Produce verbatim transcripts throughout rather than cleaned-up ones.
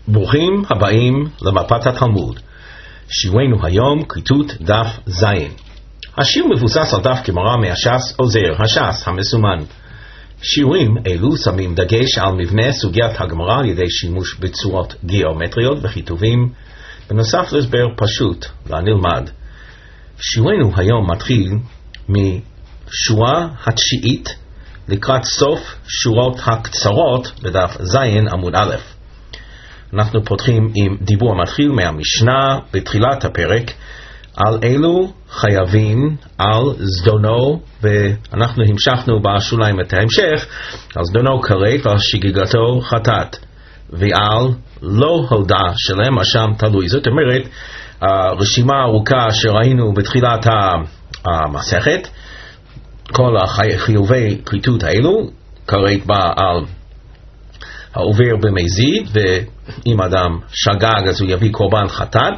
ברוכים הבאים למפת התלמוד. שיעורנו היום כריתות דף זין. השיעור מבוסס על דף גמרא מהש"ס עוזר, הש"ס המסומן. שיעורים אלו שמים דגש על מבנה סוגיית הגמרא על ידי שימוש בצורות גיאומטריות וכיתובים, בנוסף להסבר פשוט לנלמד. שיעורנו היום מתחיל משורה התשיעית לקראת סוף שורות הקצרות בדף זין עמוד א'. אנחנו פותחים עם דיבור המתחיל מהמשנה בתחילת הפרק על אילו חייבים על זדונו, ואנחנו המשכנו בשוליים את ההמשך על זדונו כרת ועל שגיגתו חטאת ועל לא הודע שלהם אשם תלוי. זאת אומרת, הרשימה הארוכה שראינו בתחילת המסכת, כל החיובי כריתות האלו, כרת בא על העובר במזיד, ואם אדם שגג אז הוא יביא קורבן חטאת,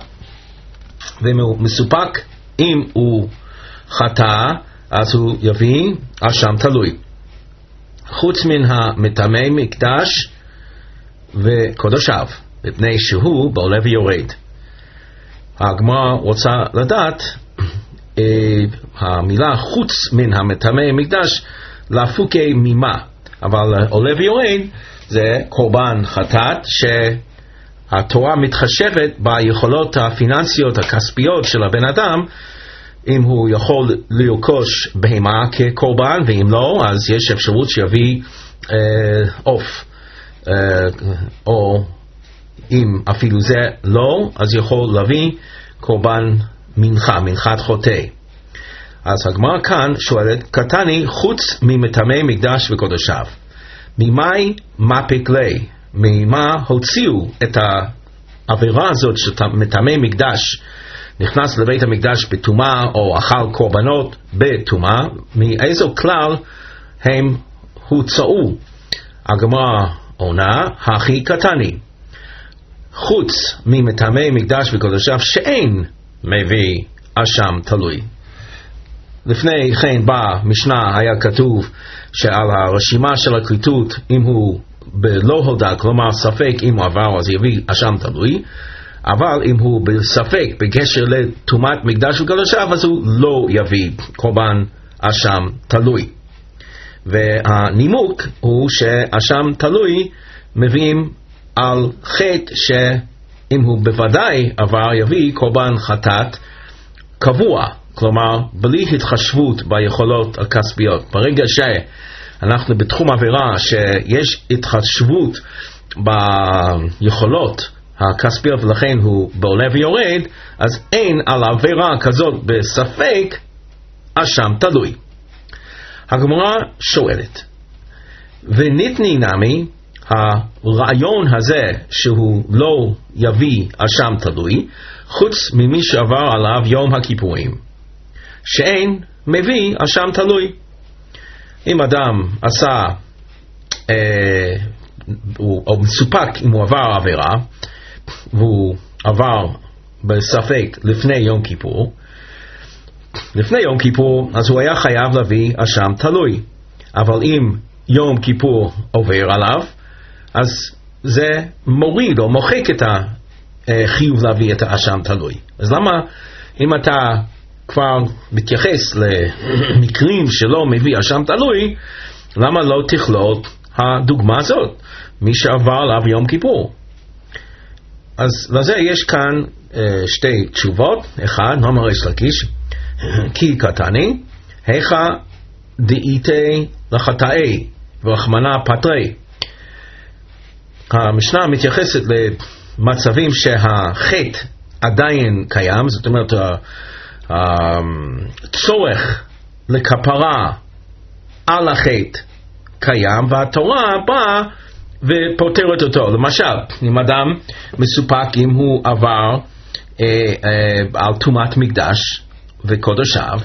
ומסופק אם הוא חטא אז הוא יביא אשם תלוי. חוץ מן המטמא מקדש וקודשיו, מפני שהוא בעולה ויורד. הגמרא רוצה לדעת אה, המילה חוץ מן המטמא מקדש להפוקי ממה, אבל עולה ויורד זה קורבן חטאת שהתורה מתחשבת ביכולות הפיננסיות הכספיות של הבן אדם, אם הוא יכול לרכוש בהמה כקורבן, ואם לא אז יש אפשרות שיביא עוף, אה, אה, או אם אפילו זה לא אז יכול להביא קורבן מנחה, מנחת חוטא. אז הגמרא כאן שואלת, קטני חוץ ממטמא מקדש וקודשיו, ממאי מפק לי, ממה הוציאו את העבירה הזאת שמטמא מקדש נכנס לבית המקדש בטומאה או אכל קורבנות בטומאה, מאיזו כלל הם הוצאו? הגמרא עונה, הכי קטני חוץ ממטמא מקדש וקודשיו שאין מביא אשם תלוי. לפני כן במשנה היה כתוב שעל הרשימה של הכריתות, אם הוא בלא הודע, כלומר ספק אם הוא עבר אז יביא אשם תלוי, אבל אם הוא בספק בקשר לטומאת מקדש וקודשיו אז הוא לא יביא קורבן אשם תלוי. והנימוק הוא שאשם תלוי מביאים על חטא שאם הוא בוודאי עבר יביא קורבן חטאת קבוע, כלומר בלי התחשבות ביכולות הכספיות. ברגע שאנחנו בתחום עבירה שיש התחשבות ביכולות הכספיות ולכן הוא בעולה ויורד, אז אין על עבירה כזאת בספק אשם תלוי. הגמרא שואלת, וניתני נמי, הרעיון הזה שהוא לא יביא אשם תלוי חוץ ממי שעבר עליו יום הכיפורים, שאין מביא אשם תלוי. אם אדם עשה אה, הוא, או מסופק אם הוא עבר עבירה והוא עבר בספק לפני יום כיפור, לפני יום כיפור אז הוא היה חייב להביא אשם תלוי, אבל אם יום כיפור עובר עליו אז זה מוריד או מוחק את החיוב להביא את האשם תלוי. אז למה אם אתה כבר מתייחס למקרים שלא מביא אשם תלוי, למה לא תכלול הדוגמה הזאת, מי שעבר עליו יום כיפור? אז לזה יש כאן אה, שתי תשובות. אחד, נאמר ריש לקיש, כי קטני היכא דאיתי לחטאי ורחמנא פטרי. המשנה מתייחסת למצבים שהחטא עדיין קיים, זאת אומרת הצורך לכפרה על החטא קיים, והתורה באה ופותרת אותו. למשל, אם אדם מסופק אם הוא עבר אה, אה, על טומאת מקדש וקודשיו,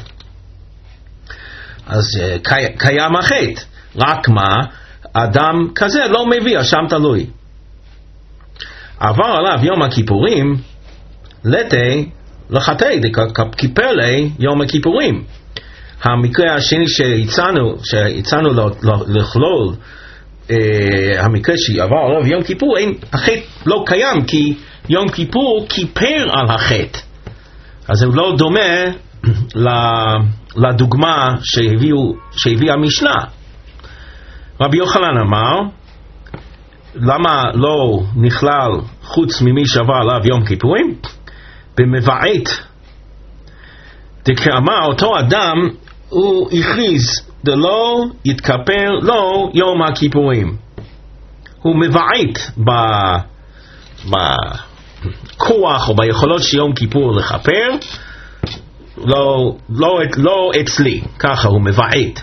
אז אה, קי, קיים החטא, רק מה, אדם כזה לא מביא אשם תלוי. עבר עליו יום הכיפורים, לתי לחטאי דכיפר לי יום הכיפורים. המקרה השני שהצענו, שהצענו לכלול אה, המקרה שעבר עליו יום כיפור, אין, החטא לא קיים, כי יום כיפור כיפר על החטא. אז זה לא דומה לדוגמה שהביאו, שהביא המשנה. רבי יוחנן אמר, למה לא נכלל חוץ ממי שעבר עליו יום כיפורים? במבעט דקאמר, אותו אדם הוא הכריז דלא יתכפר לו יום הכיפורים. הוא מבעט בכוח או ביכולות של יום כיפור לכפר, לא, לא, לא אצלי, ככה הוא מבעט.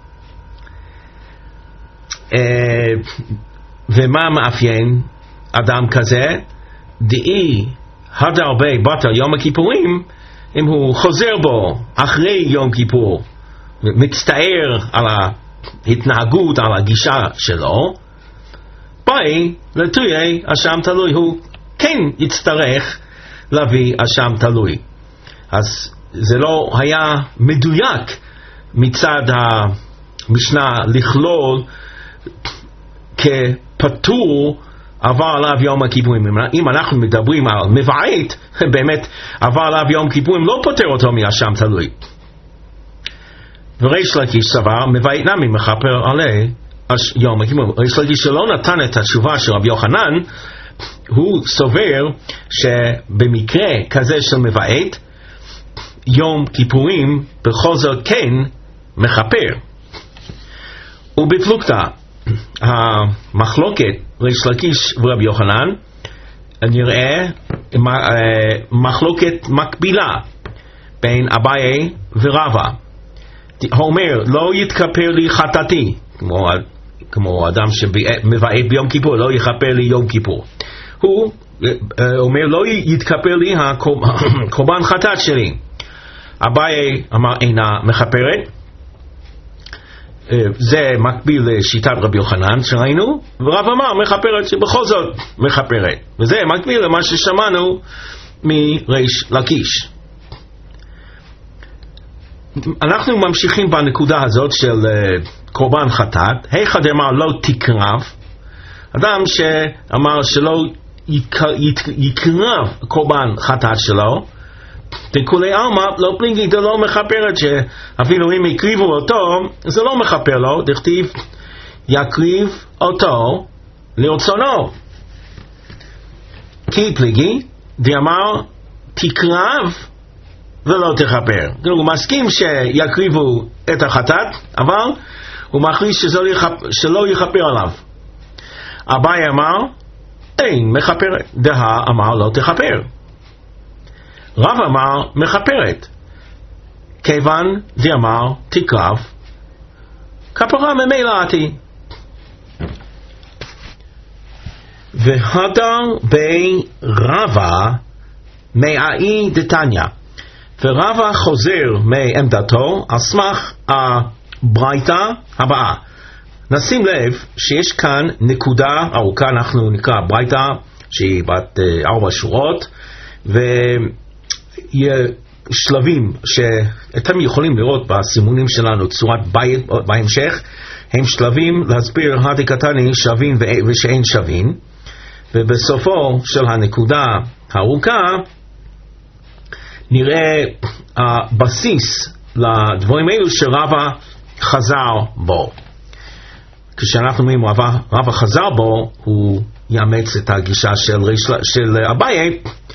ומה מאפיין אדם כזה? דאי הדרבה בטל יום הכיפורים, אם הוא חוזר בו אחרי יום כיפור, מצטער על ההתנהגות, על הגישה שלו, באי לתויי אשם תלוי, הוא כן יצטרך להביא אשם תלוי. אז זה לא היה מדויק מצד המשנה לכלול כפטור עבר עליו יום הכיפורים. אם אנחנו מדברים על מבעט, באמת עבר עליו יום כיפורים לא פותר אותו מאשם תלוי. וריש לקיש סבר, מבעט נמי מכפר עלי יום הכיפורים. ריש לקיש שלא נתן את התשובה של רבי יוחנן, הוא סובר שבמקרה כזה של מבעט, יום כיפורים בכל זאת כן מכפר. ובפלוגתא המחלוקת ריש לקיש ורבי יוחנן נראה מחלוקת מקבילה בין אביי ורבא. הוא אומר לא יתכפר לי חטאתי, כמו, כמו אדם שמבעט ביום כיפור, לא יכפר לי יום כיפור. הוא אומר לא יתכפר לי הקורבן חטאת שלי. אביי אמר אינה מכפרת, זה מקביל לשיטת רבי יוחנן שראינו, ורב אמר מכפרת שבכל זאת מכפרת, וזה מקביל למה ששמענו מריש לקיש. אנחנו ממשיכים בנקודה הזאת של קורבן חטאת. היכא דאמר לא תקרב, אדם שאמר שלא יקרב קורבן חטאת שלו, וכולי עלמא לא פלינגי דלא מכפרת, שאפילו אם יקריבו אותו זה לא מכפר לו, דכתיב יקריב אותו לרצונו. כי פליגי דאמר תקרב ולא תכפר, הוא מסכים שיקריבו את החטאת, אבל הוא מכריז שלא יכפר עליו. אביי אמר אין מכפרת, דהה אמר לא תכפר. רב אמר מכפרת, כיוון דאמר תקרב, כפרה ממילא עתי. והדר בי רבא מאי דתניא, ורבא חוזר מעמדתו על סמך הברייתא הבאה. נשים לב שיש כאן נקודה ארוכה, אנחנו נקרא ברייתא שהיא בת ארבע שורות, ושלבים שאתם יכולים לראות בסימונים שלנו צורת בית בהמשך, הם שלבים להסביר הדקתני שווים ושאין שווים, ובסופו של הנקודה הארוכה נראה הבסיס לדברים אלו שרבא חזר בו. כשאנחנו אומרים רבא, רבא חזר בו, הוא יאמץ את הגישה של, של אביי,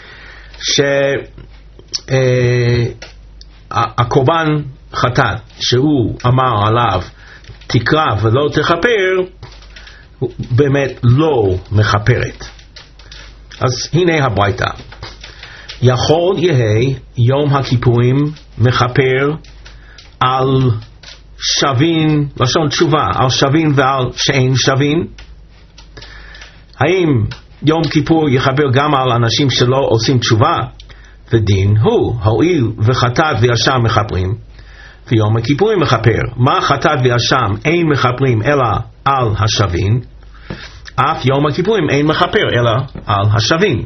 שהקורבן חטאת שהוא אמר עליו תקרב ולא תכפר, באמת לא מכפרת. אז הנה הברייתא. יכול יהי יום הכיפורים מכפר על שווין, לשון תשובה, על שווין ועל שאין שווין? האם יום כיפור יכפר גם על אנשים שלא עושים תשובה? ודין הוא, הואיל וחטאת ואשם מכפרים, ויום הכיפורים מכפר. מה חטאת ואשם אין מכפרים אלא על השווין, אף יום הכיפורים אין מכפר אלא על השווין.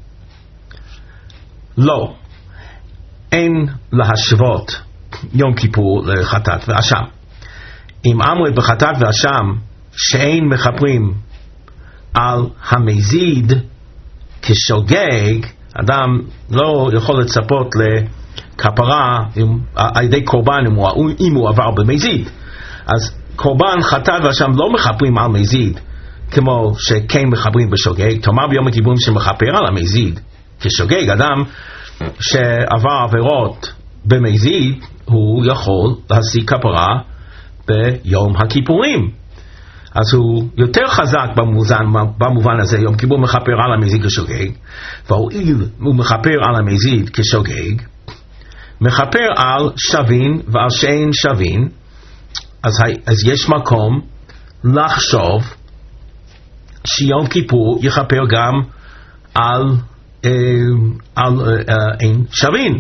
לא, אין להשוות יום כיפור לחטאת ואשם. אם אמרו בחטאת ואשם שאין מכפרים על המזיד כשוגג, אדם לא יכול לצפות לכפרה על ידי קורבן אם הוא, אם הוא עבר במזיד. אז קורבן חטאת ושם לא מכפרים על מזיד כמו שכן מכפרים בשוגג. תאמר ביום הכיפורים שמכפר על המזיד כשוגג, אדם שעבר עבירות במזיד הוא יכול להשיג כפרה ביום הכיפורים. אז הוא יותר חזק במובן, במובן הזה. יום כיפור מכפר על המזיד כשוגג, והואיל הוא מכפר על המזיד כשוגג, מכפר על שווין ועל שאין שווין, אז, אז יש מקום לחשוב שיום כיפור יכפר גם על, אה, על אה, אין שווין.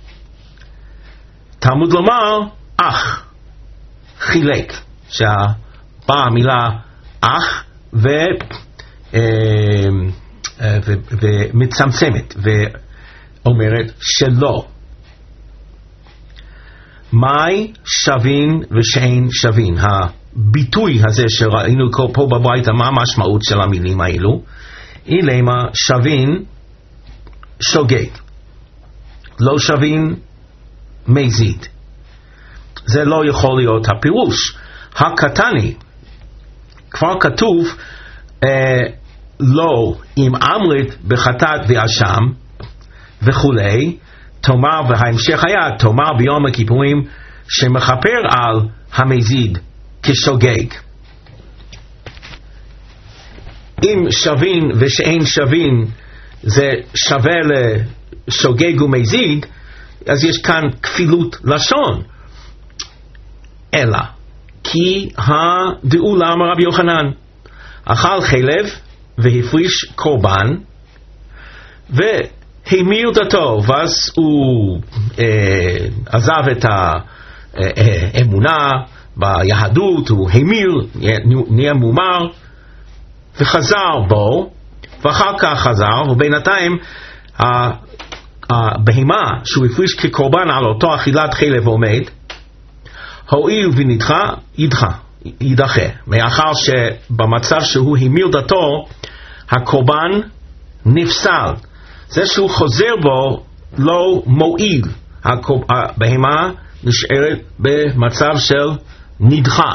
תלמוד לומר אח, חילק, שבאה המילה אח ו, אה, אה, ו, ומצמצמת ואומרת שלא. מהי שווין ושאין שווין? הביטוי הזה שראינו פה בבית, מה המשמעות של המילים האלו? אילמה שווין שוגג, לא שווין מזיד. זה לא יכול להיות הפירוש. הקטני, כבר כתוב אה, לא אם אמרת בחטאת ואשם וכולי, תאמר, וההמשך היה תאמר ביום הכיפורים שמכפר על המזיד כשוגג. אם שווין ושאין שווין זה שווה לשוגג ומזיד, אז יש כאן כפילות לשון. אלא כי הדעו למה רבי יוחנן אכל חלב והפריש קורבן והמיר דתו, ואז הוא אה, עזב את האמונה ביהדות, הוא המיר, נהיה מומר וחזר בו, ואחר כך חזר, ובינתיים הבהמה שהוא הפריש כקורבן על אותו אכילת חלב עומד, הואיל ונדחה, ידחה, ידחה. מאחר שבמצב שהוא המיר דתו, הקורבן נפסל. זה שהוא חוזר בו לא מועיל. הבהמה נשארת במצב של נדחה.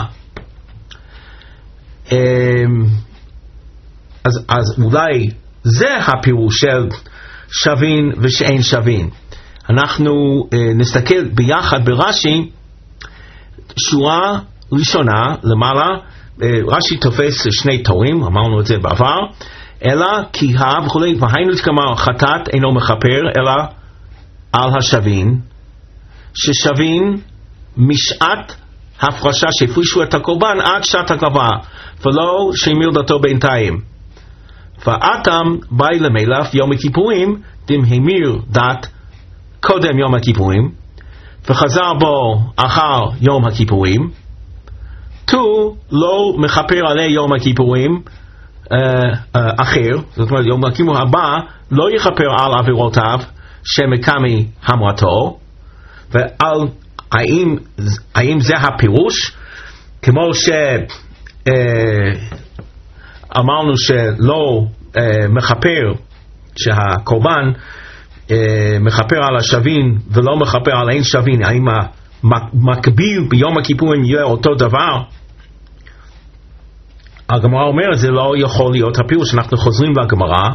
אז, אז אולי זה הפירוש של שווין ושאין שווין. אנחנו אה, נסתכל ביחד ברש"י, שורה ראשונה למעלה, אה, רש"י תופס שני תורים, אמרנו את זה בעבר, אלא כי ה וכולי, והיינו כמה חטאת אינו מכפר אלא על השווין, ששווין משעת הפרשה שהפרישו את הקורבן עד שעת הקרבה, ולא שהמיר דתו בינתיים. ואתם באי למלך יום הכיפורים דם המיר דת קודם יום הכיפורים וחזר בו אחר יום הכיפורים, תו לא מכפר עלי יום הכיפורים אה, אה, אחר, זאת אומרת יום הכיפור הבא לא יכפר על עבירותיו שמקמי המרתו. ועל האם, האם זה הפירוש? כמו ש אה, אמרנו שלא אה, מכפר, שהקורבן אה, מכפר על השווין ולא מכפר על אין שווין, האם המקביל ביום הכיפורים יהיה אותו דבר? הגמרא אומרת זה לא יכול להיות הפירוש. אנחנו חוזרים לגמרא,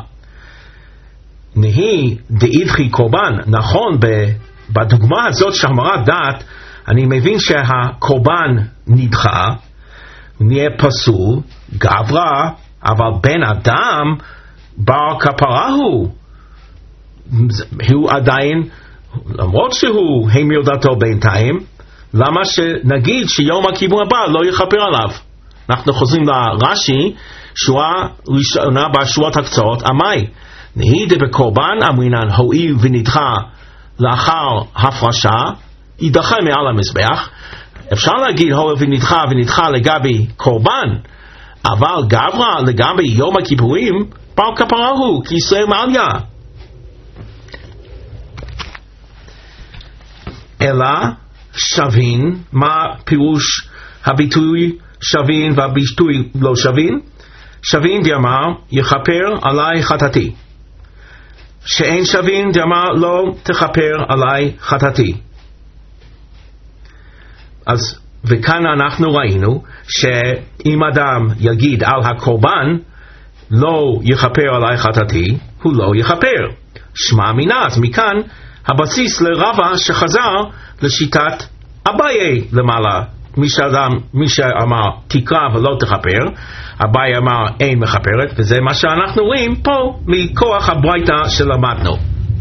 נהי דאידחי קורבן. נכון, בדוגמה הזאת שהמרת דת אני מבין שהקורבן נדחה, נהיה פסול, גברה, אבל בן אדם בר כפרה הוא, הוא עדיין, למרות שהוא המיר דתו בינתיים, למה שנגיד שיום הכיפור הבא לא יכפר עליו? אנחנו חוזרים לרש"י, שורה ראשונה בשורות הקצרות, אמי נהידה בקורבן אמרינן הואיל ונדחה לאחר הפרשה יידחה מעל המזבח. אפשר להגיד הואיל ונדחה ונדחה לגבי קורבן, אבל גברה לגבי יום הכיפורים בר כפרה הוא, כי ישראל מעליה. אלא שווין, מה פירוש הביטוי שווין והביטוי לא שווין, שווין דאמר יכפר עלי חטאתי, שאין שווין דאמר לא תכפר עלי חטאתי. אז וכאן אנחנו ראינו שאם אדם יגיד על הקורבן לא יכפר עלי חטאתי, הוא לא יכפר. שמע מינה, אז מכאן הבסיס לרבה שחזר לשיטת אביי למעלה. מי שאדם, מי שאמר תקרא ולא תכפר, אביי אמר אין מכפרת, וזה מה שאנחנו רואים פה מכוח הברייתא שלמדנו.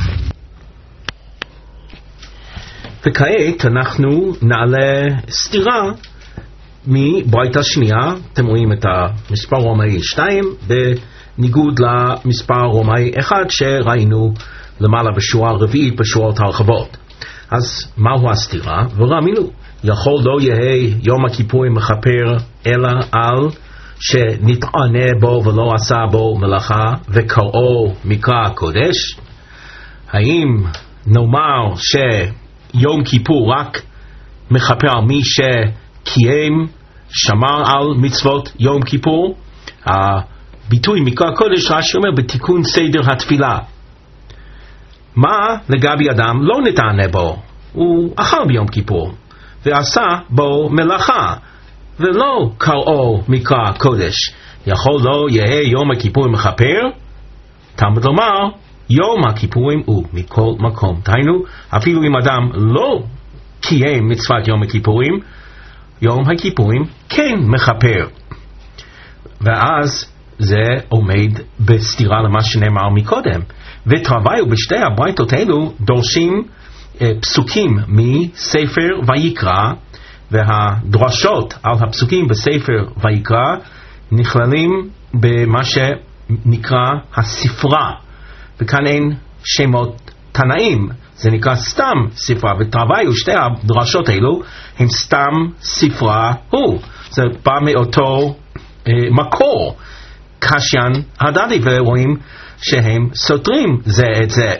וכעת אנחנו נעלה סתירה מברייתא שנייה. אתם רואים את המספר רומאי שתיים בניגוד למספר רומאי אחד שראינו למעלה בשורה רביעית בשורות הרחבות. אז מהו הסתירה? וראינו יכול לא יהיה יום הכיפורים מכפר אלא על שנתענה בו ולא עשה בו מלאכה וקראו מקרא הקודש. האם נאמר שיום כיפור רק מכפר על מי שקיים שמר על מצוות יום כיפור? הביטוי מקרא הקודש רש"י אומר בתיקון סדר התפילה. מה לגבי אדם לא נתענה בו? הוא אכל ביום כיפור ועשה בו מלאכה ולא קראו מקרא קודש, יכול לא יהיה יום הכיפורים מכפר? תלמוד לומר יום הכיפורים הוא מכל מקום. דהיינו אפילו אם אדם לא קיים מצוות יום הכיפורים, יום הכיפורים כן מכפר. ואז זה עומד בסתירה למה שנאמר מקודם. ותרוויו בשתי הברייתות האלו דורשים אה, פסוקים מספר ויקרא, והדרשות על הפסוקים בספר ויקרא נכללים במה שנקרא הספרה, וכאן אין שמות תנאים, זה נקרא סתם ספרה. ותרוויו שתי הדרשות האלו הם סתם ספרה הוא, זה בא מאותו אה, מקור קשיין הדדי, ורואים שהם סותרים זה את זה.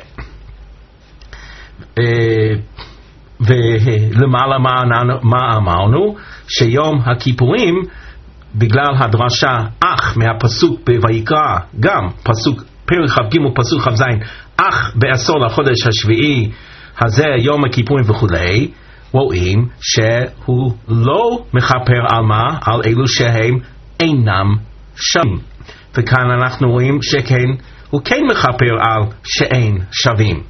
ולמעלה מה אמרנו? שיום הכיפורים בגלל הדרשה אך מהפסוק בויקרא, גם פסוק פרק כ"ג פסוק כ"ז, אך בעשור לחודש השביעי הזה יום הכיפורים וכולי, רואים שהוא לא מכפר על מה? על אלו שהם אינם שווים. וכאן אנחנו רואים שכן הוא כן מכפר על שאין שווים.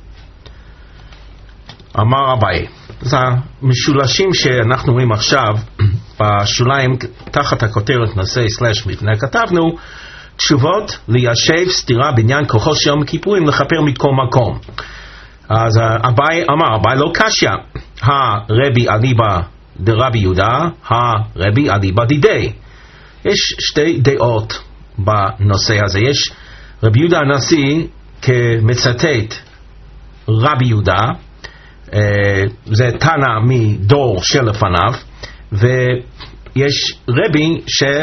אמר אביי, זה המשולשים שאנחנו רואים עכשיו בשוליים תחת הכותרת נושא סלש מבנה, כתבנו תשובות ליישב סתירה בעניין כוחו של יום הכיפורים לכפר מכל מקום. אז אביי אמר, אביי לא קשיא, הרבי אליבא דרבי יהודה, הרבי אליבא דידי. יש שתי דעות בנושא הזה. יש רבי יהודה הנשיא כמצטט רבי יהודה, אה, זה תנא מדור שלפניו, ויש רבי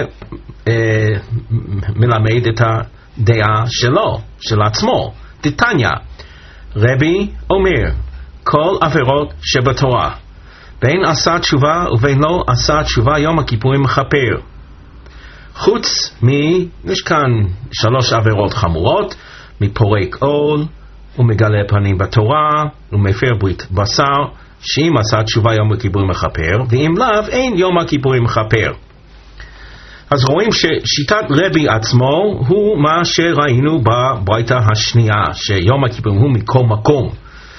שמלמד את הדעה שלו, של עצמו, דתניא. רבי אומר כל עבירות שבתורה בין עשה תשובה ובין לא עשה תשובה יום הכיפורים מכפר, חוץ מ... יש כאן שלוש עבירות חמורות, מפורק עול ומגלה פנים בתורה ומפר ברית בשר, שאם עשה תשובה יום הכיפורים מכפר, ואם לאו אין יום הכיפורים מכפר. אז רואים ששיטת רבי עצמו הוא מה שראינו בברייתא השנייה, שיום הכיפורים הוא מכל מקום,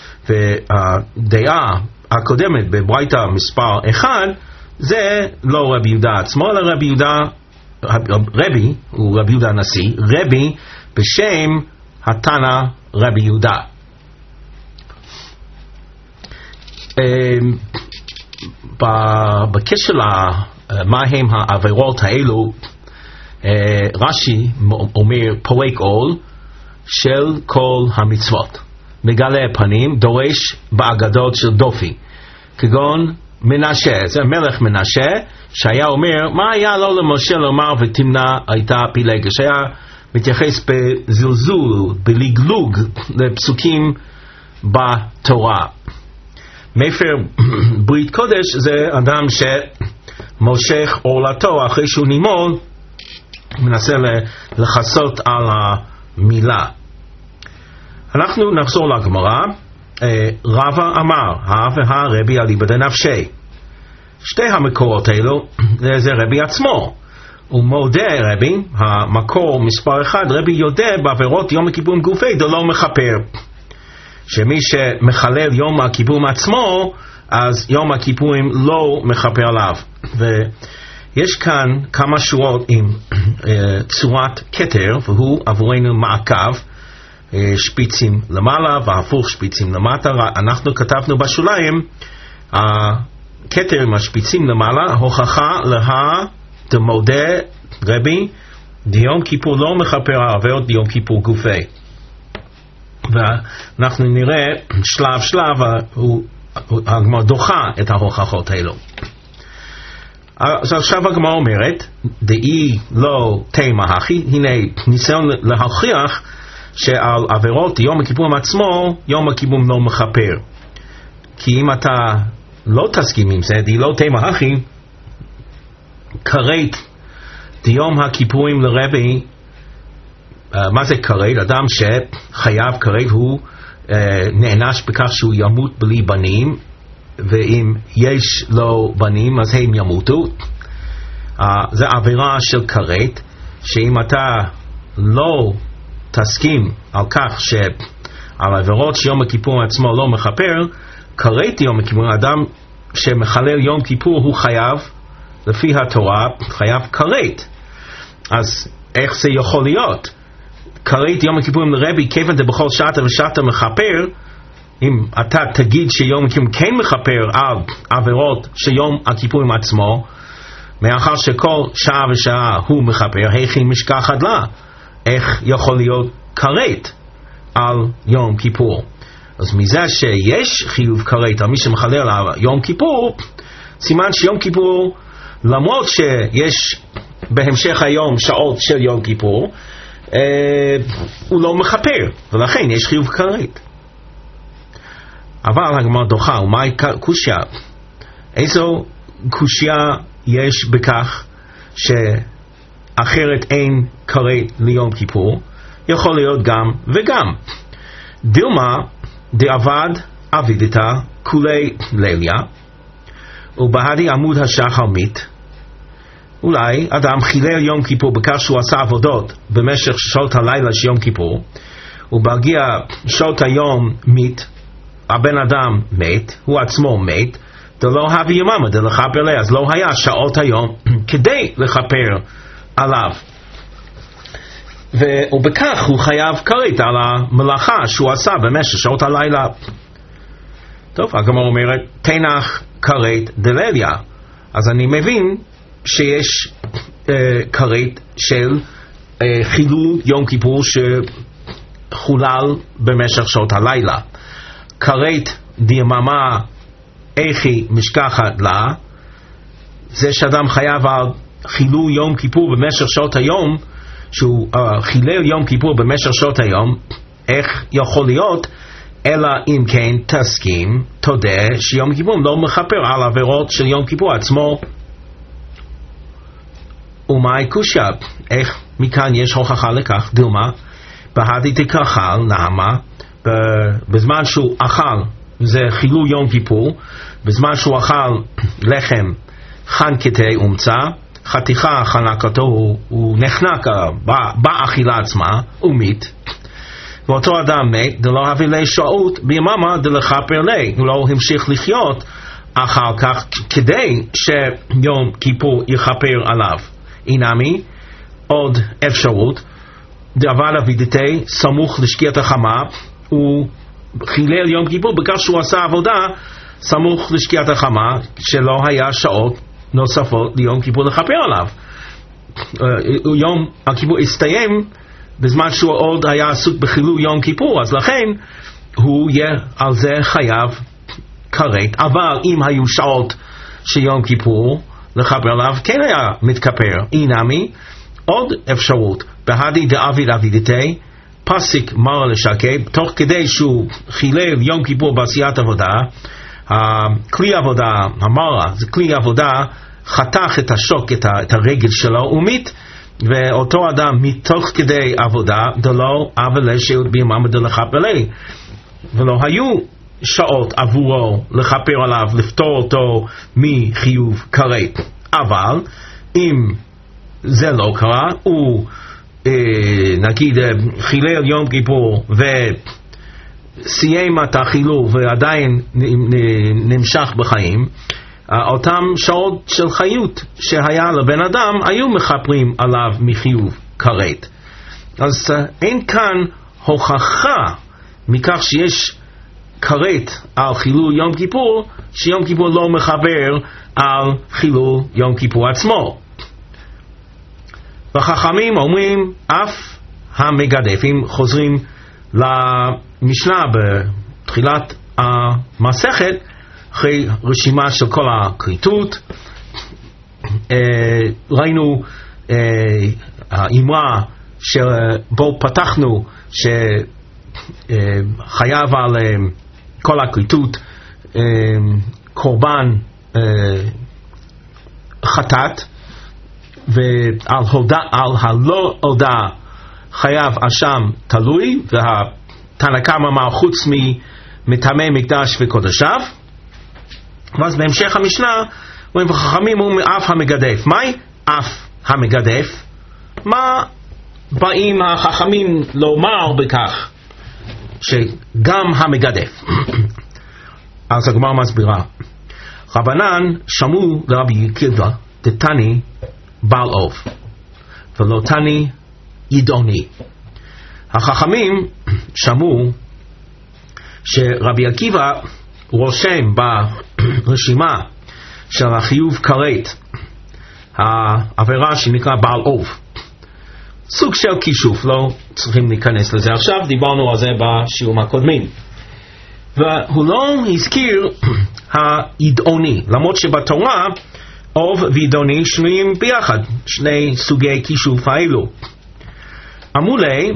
והדעה הקודמת בברייתא מספר אחד זה לא רבי יהודה עצמו אלא רבי יהודה, רבי הוא רבי יהודה הנשיא, רבי בשם התנא רבי יהודה. בקשר למה הם העבירות האלו, רש"י אומר פורק עול של כל המצוות, מגלה פנים, דורש באגדות של דופי, כגון מנשה, זה מלך מנשה שהיה אומר מה היה לו למשה לומר ותמנע הייתה פילגש, היה מתייחס בזלזול, בלגלוג לפסוקים בתורה. מפר ברית קודש זה אדם מושך עורלתו אחרי שהוא נימול, מנסה לחסות על המילה. אנחנו נחזור לגמרא. רבא אמר, הא והא רבי אליבא דנפשי. שתי המקורות האלו זה רבי עצמו. הוא מודה רבי, המקור מספר אחד, רבי יודע בעבירות יום הכיפורים גופי דלא מכפר. שמי שמחלל יום הכיפורים עצמו, אז יום הכיפורים לא מכפר עליו. ויש כאן כמה שורות עם צורת כתר, והוא עבורנו מעקב, שפיצים למעלה והפוך שפיצים למטה. אנחנו כתבנו בשוליים הכתר עם השפיצים למעלה, הוכחה לה דמודה רבי דיום כיפור לא מכפר עבירות דיום כיפור גופי. ואנחנו נראה שלב שלב הגמרא דוחה את ההוכחות האלו. אז עכשיו הגמרא אומרת דאי לא תימה הכי, הנה ניסיון להוכיח שעל עבירות יום הכיפורים עצמו יום הכיפורים לא מכפר. כי אם אתה לא תסכים עם זה, די לא תימה הכי, כרת דיום הכיפורים לרבי, uh, מה זה כרת? אדם שחייב כרת הוא uh, נענש בכך שהוא ימות בלי בנים, ואם יש לו בנים אז הם ימותו. uh, זה עבירה של כרת, שאם אתה לא תסכים על כך שעל עבירות שיום הכיפור עצמו לא מכפר, כרת יום הכיפור, אדם שמחלל יום כיפור הוא חייב, לפי התורה, חייב כרת. אז איך זה יכול להיות? כרת יום הכיפורים לרבי, כיוון דבכל שעתה ושעתה מכפר, אם אתה תגיד שיום הכיפורים כן מכפר על עבירות שיום הכיפורים עצמו, מאחר שכל שעה ושעה הוא מכפר, היכי משכחת לה, איך יכול להיות כרת על יום כיפור? אז מזה שיש חיוב כרת על מי שמחלל על יום כיפור, סימן שיום כיפור, למרות שיש בהמשך היום שעות של יום כיפור, אה, הוא לא מכפר, ולכן יש חיוב כרת. אבל הגמרא דוחה, ומהי קושיה? איזו קושיה יש בכך שאחרת אין כרת ליום כיפור? יכול להיות גם וגם. דילמה דאבד אבידתא כולי ליליה, ובהדי עמוד השחר מת. אולי אדם חילל יום כיפור בכך שהוא עשה עבודות במשך שעות הלילה של יום כיפור, ובהגיע שעות היום מת, הבן אדם מת, הוא עצמו מת, דלא הביא יממה דלכפר לה, אז לא היה שעות היום כדי לכפר עליו, ובכך הוא חייב כרת על המלאכה שהוא עשה במשך שעות הלילה. טוב, הגמרא אומרת תנח כרת דליליה, אז אני מבין שיש אה, כרת של אה, חילול יום כיפור שחולל במשך שעות הלילה. כרת דיממה איכי משכחת לה, זה שאדם חייב על חילול יום כיפור במשך שעות היום, שהוא uh, חילל יום כיפור במשך שעות היום, איך יכול להיות? אלא אם כן תסכים, תודה שיום כיפור לא מכפר על עבירות של יום כיפור עצמו. ומהי קושיה? איך מכאן יש הוכחה לכך? דילמה בהדי דקאכל נעמה, בזמן שהוא אכל, זה חילול יום כיפור, בזמן שהוא אכל לחם חנקתי אומצה, חתיכה חנקתו, הוא, הוא נחנק באכילה עצמה, הוא מת, ואותו אדם מת, דלא הביא לי שעות ביממה דלכפר לי, הוא לא המשיך לחיות אחר כך כדי שיום כיפור יכפר עליו. אינמי, עוד אפשרות, אבל אבידתי סמוך לשקיעת החמה, הוא חילל יום כיפור בכך שהוא עשה עבודה סמוך לשקיעת החמה, שלא היה שעות נוספות ליום כיפור לכפר עליו. יום הכיפור הסתיים בזמן שהוא עוד היה עסוק בחילול יום כיפור, אז לכן הוא יהיה על זה חייב כרת. אבל אם היו שעות שיום כיפור לכפר עליו כן היה מתכפר. אינמי, עוד אפשרות, בהדי דאביד אבידתי פסיק מרה לשקי, תוך כדי שהוא חילל יום כיפור בעשיית עבודה, כלי עבודה, המרה, זה כלי עבודה חתך את השוק, את, ה, את הרגל שלו, ומית, ואותו אדם מתוך כדי עבודה, דלו אבל שהות בימם דלכפר עליה. ולא היו שעות עבורו לכפר עליו, לפתור אותו מחיוב כרת. אבל אם זה לא קרה, הוא אה, נגיד חילל יום כיפור וסיים את החילול ועדיין נמשך בחיים, אותם שעות של חיות שהיה לבן אדם היו מכפרים עליו מחיוב כרת. אז אין כאן הוכחה מכך שיש כרת על חילול יום כיפור שיום כיפור לא מחבר על חילול יום כיפור עצמו. וחכמים אומרים אף המגדף. אם חוזרים למשנה בתחילת המסכת, אחרי רשימה של כל הכריתות, ראינו האמרה שבו פתחנו שחייב על כל הכריתות קורבן חטאת, ועל הודע, על הלא הודע חייב אשם תלוי, והתנא קמא אמר חוץ מטמא מקדש וקודשיו. ואז בהמשך המשנה אומרים וחכמים אומרים אף המגדף. מהי אף המגדף? מה באים החכמים לומר בכך שגם המגדף? אז הגמרא מסבירה, רבנן שמעו לרבי עקיבא דתני בעל אוב ולא תני ידעוני. החכמים שמעו שרבי עקיבא רושם ברשימה של החיוב כרת העבירה שנקרא בעל אוב, סוג של כישוף, לא צריכים להיכנס לזה עכשיו, דיברנו על זה בשיעורים הקודמים. והוא לא הזכיר הידעוני, למרות שבתורה אוב וידעוני שנויים ביחד, שני סוגי כישוף האלו. אמרו לי,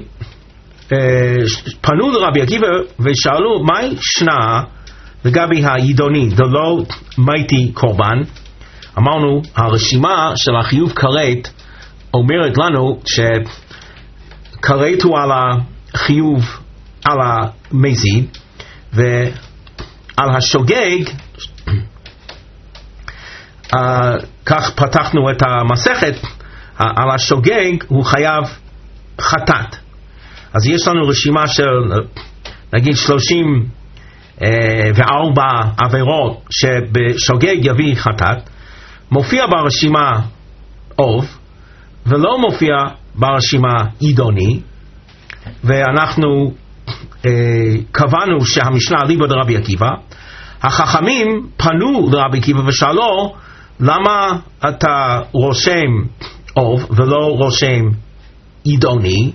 פנו לרבי עקיבא ושאלו מהי שנה לגבי הידעוני דלא מייתי קורבן. אמרנו הרשימה של החיוב כרת אומרת לנו שכרת הוא על החיוב על המזיד, ועל השוגג uh, כך פתחנו את המסכת, uh, על השוגג הוא חייב חטאת. אז יש לנו רשימה של נגיד שלושים וארבע עבירות שבשוגג יביא חטאת. מופיע ברשימה אוב ולא מופיע ברשימה ידעוני, ואנחנו אה, קבענו שהמשנה אליבא דרבי עקיבא. החכמים פנו לרבי עקיבא ושאלו למה אתה רושם אוב ולא רושם ידעוני,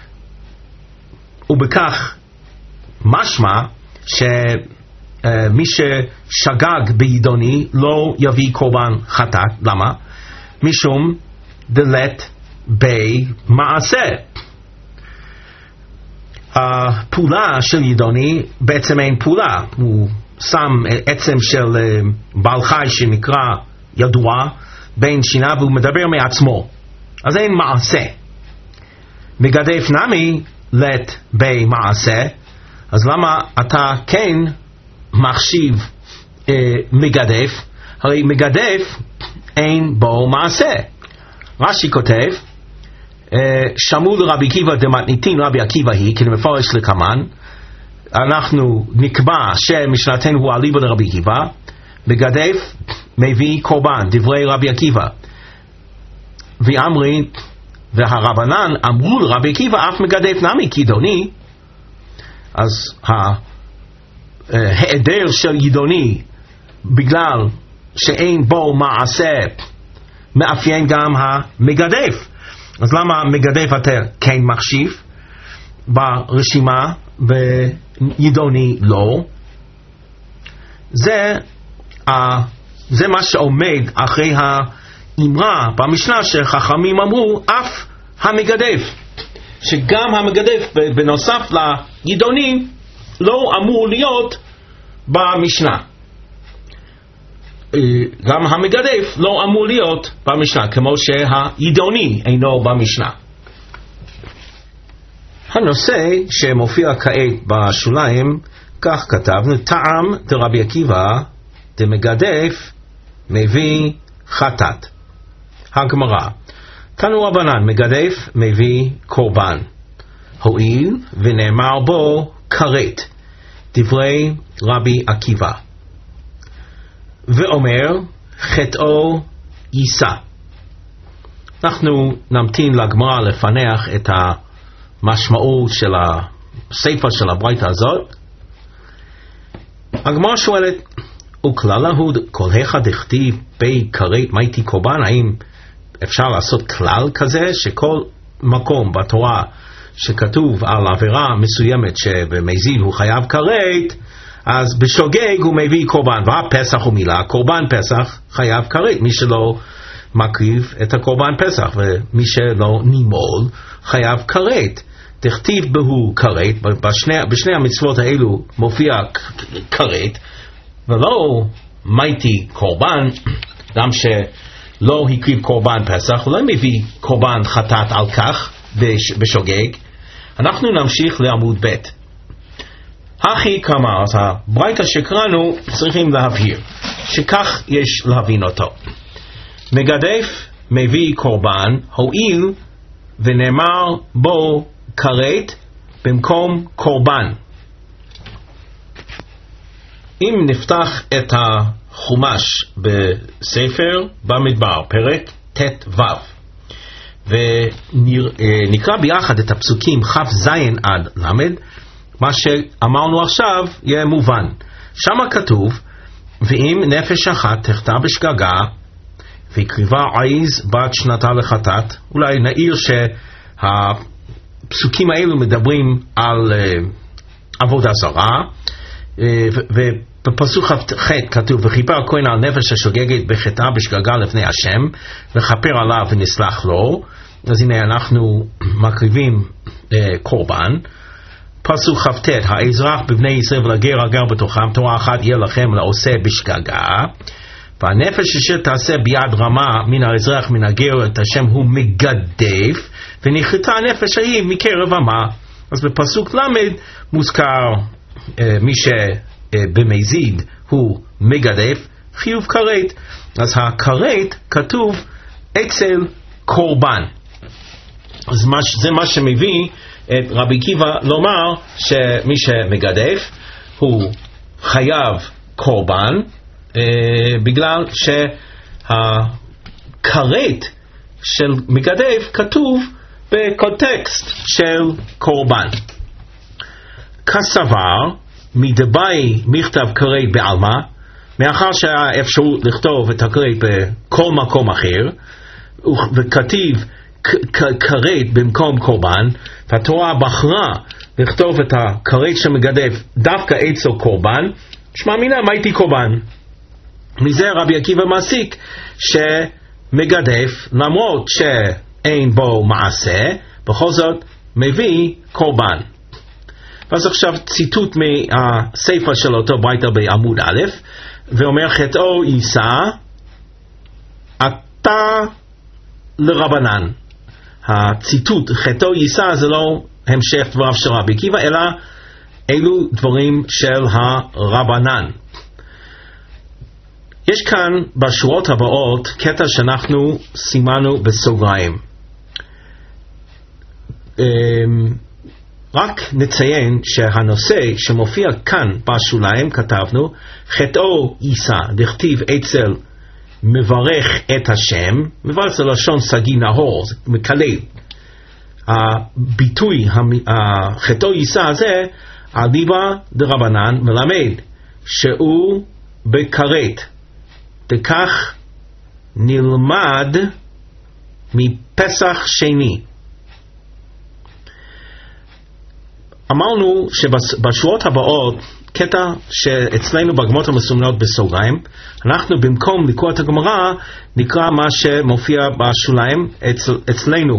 ובכך משמע שמי ששגג בידעוני לא יביא קורבן חטאת. למה? משום דלת במעשה. הפעולה של ידעוני בעצם אין פעולה, הוא שם עצם של בעל חי שנקרא ידוע בין שינה והוא מדבר מעצמו, אז אין מעשה. מגדף נמי לת במעשה, אז למה אתה כן מחשיב אה, מגדף? הרי מגדף אין בו מעשה. רש"י כותב אה, שמעו לרבי עקיבא דמתניתין רבי עקיבא היא, כי מפורש לקמן, אנחנו נקבע שמשנתנו הוא אליבא דרבי עקיבא, מגדף מביא קורבן, דברי רבי עקיבא. ואמרי והרבנן אמרו לרבי עקיבא אף מגדף נמי כידעוני. אז ההיעדר של ידעוני בגלל שאין בו מעשה מאפיין גם המגדף. אז למה מגדף אתה כן מחשיב ברשימה וידעוני לא? זה, זה מה שעומד אחרי האמרה במשנה שחכמים אמרו אף המגדף, שגם המגדף בנוסף לידעוני לא אמור להיות במשנה. גם המגדף לא אמור להיות במשנה, כמו שהידוני אינו במשנה. הנושא שמופיע כעת בשוליים, כך כתבנו, טעם דרבי עקיבא דמגדף מביא חטאת. הגמרא, תנו רבנן, מגדף מביא קורבן, הואיל ונאמר בו כרת, דברי רבי עקיבא, ואומר חטאו יישא. אנחנו נמתין לגמרא לפנח את המשמעות של הספר של הברייתא הזאת. הגמרא שואלת, וכלל הוא כל אחד דכתיב בי כרת מייתי קורבן, האם אפשר לעשות כלל כזה שכל מקום בתורה שכתוב על עבירה מסוימת שבמזיד הוא חייב כרת, אז בשוגג הוא מביא קורבן, והפסח הוא מילה, קורבן פסח חייב כרת, מי שלא מקריב את הקורבן פסח ומי שלא נימול חייב כרת. תכתיב בהו כרת, בשני, בשני המצוות האלו מופיע כרת, ולא מייתי קורבן, גם שלא הקריב קורבן פסח, הוא לא מביא קורבן חטאת על כך בשוגג. אנחנו נמשיך לעמוד ב'. הכי כמה, אז הברייתא שקראנו צריכים להבהיר, שכך יש להבין אותו. מגדף מביא קורבן, הואיל ונאמר בו כרת במקום קורבן. אם נפתח את החומש בספר במדבר, פרק ת' ו', ונקרא ביחד את הפסוקים כ' ז' עד ל', מה שאמרנו עכשיו יהיה מובן. שם כתוב, ואם נפש אחת תחטא בשגגה והקריבה עז בת שנתה לחטאת, אולי נעיר שהפסוקים האלו מדברים על uh, עבודה זרה, uh, ובפסוק ח' כתוב, וכיפר הכהן על נפש השוגגת בחטאה בשגגה לפני השם, וכפר עליו ונסלח לו. אז הנה אנחנו מקריבים uh, קורבן. פסוק כ"ט, האזרח בבני ישראל ולגר הגר בתוכם, תורה אחת יהיה לכם לעושה בשגגה, והנפש אשר תעשה ביד רמה מן האזרח מן הגר את השם הוא מגדף, ונכרתה הנפש ההיא מקרב עמה. אז בפסוק למד מוזכר אה, מי שבמזיד הוא מגדף, חיוב כרת. אז הכרת כתוב אצל קורבן. אז מה, זה מה שמביא את רבי עקיבא לומר שמי שמגדף הוא חייב קורבן, אה, בגלל שהכרת של מגדף כתוב בקונטקסט של קורבן. כסבר מדבאי מכתב כרת בעלמא, מאחר שהיה אפשרות לכתוב את הכרת בכל מקום אחר, וכתיב כרת במקום קורבן, והתורה בחרה לכתוב את הכרת שמגדף דווקא אצל קורבן, שמע מינה מייתי קורבן. מזה רבי עקיבא מסיק שמגדף, למרות שאין בו מעשה, בכל זאת מביא קורבן. אז עכשיו ציטוט מהספר של אותו ברייתא בעמוד א', ואומר חטאו יישא אתה לרבנן. הציטוט חטאו יישא זה לא המשך דבריו של רבי עקיבא, אלא אלו דברים של הרבנן. יש כאן בשורות הבאות קטע שאנחנו סימנו בסוגריים. רק נציין שהנושא שמופיע כאן בשוליים, כתבנו חטאו יישא, דכתיב אצל מברך את השם, מברך זה לשון סגי נהור, זה מקלל. הביטוי חטאו יישא הזה אליבא דרבנן מלמד שהוא בכרת, וכך נלמד מפסח שני. אמרנו שבשורות הבאות, קטע שאצלנו בגמרות המסומנות בסוגריים, אנחנו במקום לקרוא את הגמרא נקרא מה שמופיע בשוליים אצל, אצלנו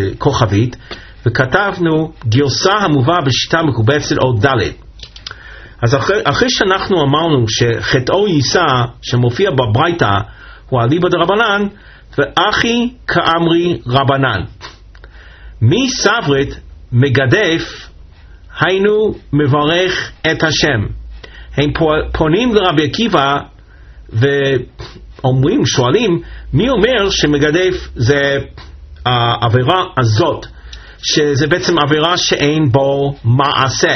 בכוכבית, וכתבנו גרסה המובאה בשיטה מקובצת או ד'. אז אחרי, אחרי שאנחנו אמרנו שחטאו יישא שמופיע בברייתא הוא אליבא דרבנן ואחי כאמרי רבנן, מי סברית מגדף היינו מברך את השם. הם פונים לרבי עקיבא ואומרים, שואלים, מי אומר שמגדף זה העבירה הזאת, שזה בעצם עבירה שאין בו מעשה.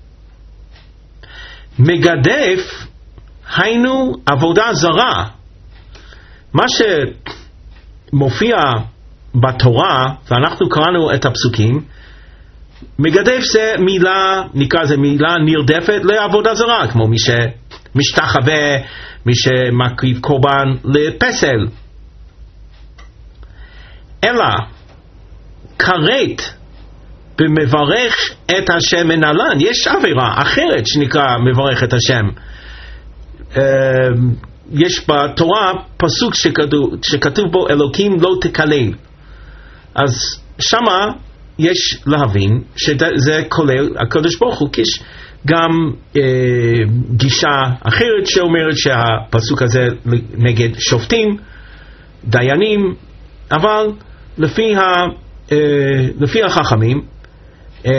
מגדף היינו עבודה זרה. מה שמופיע בתורה, ואנחנו קראנו את הפסוקים, מגדף זה מילה, נקרא זה מילה נרדפת לעבודה זרה, כמו מי שמשתחווה, מי שמקריב קורבן לפסל. אלא כרת במברך את השם מנהלן, יש עבירה אחרת שנקרא מברך את השם. יש בתורה פסוק שכתוב, שכתוב בו אלוקים לא תקלל, אז שמה יש להבין שזה כולל הקדוש ברוך הוא. יש גם אה, גישה אחרת שאומרת שהפסוק הזה נגד שופטים, דיינים, אבל לפי, ה, אה, לפי החכמים, אה,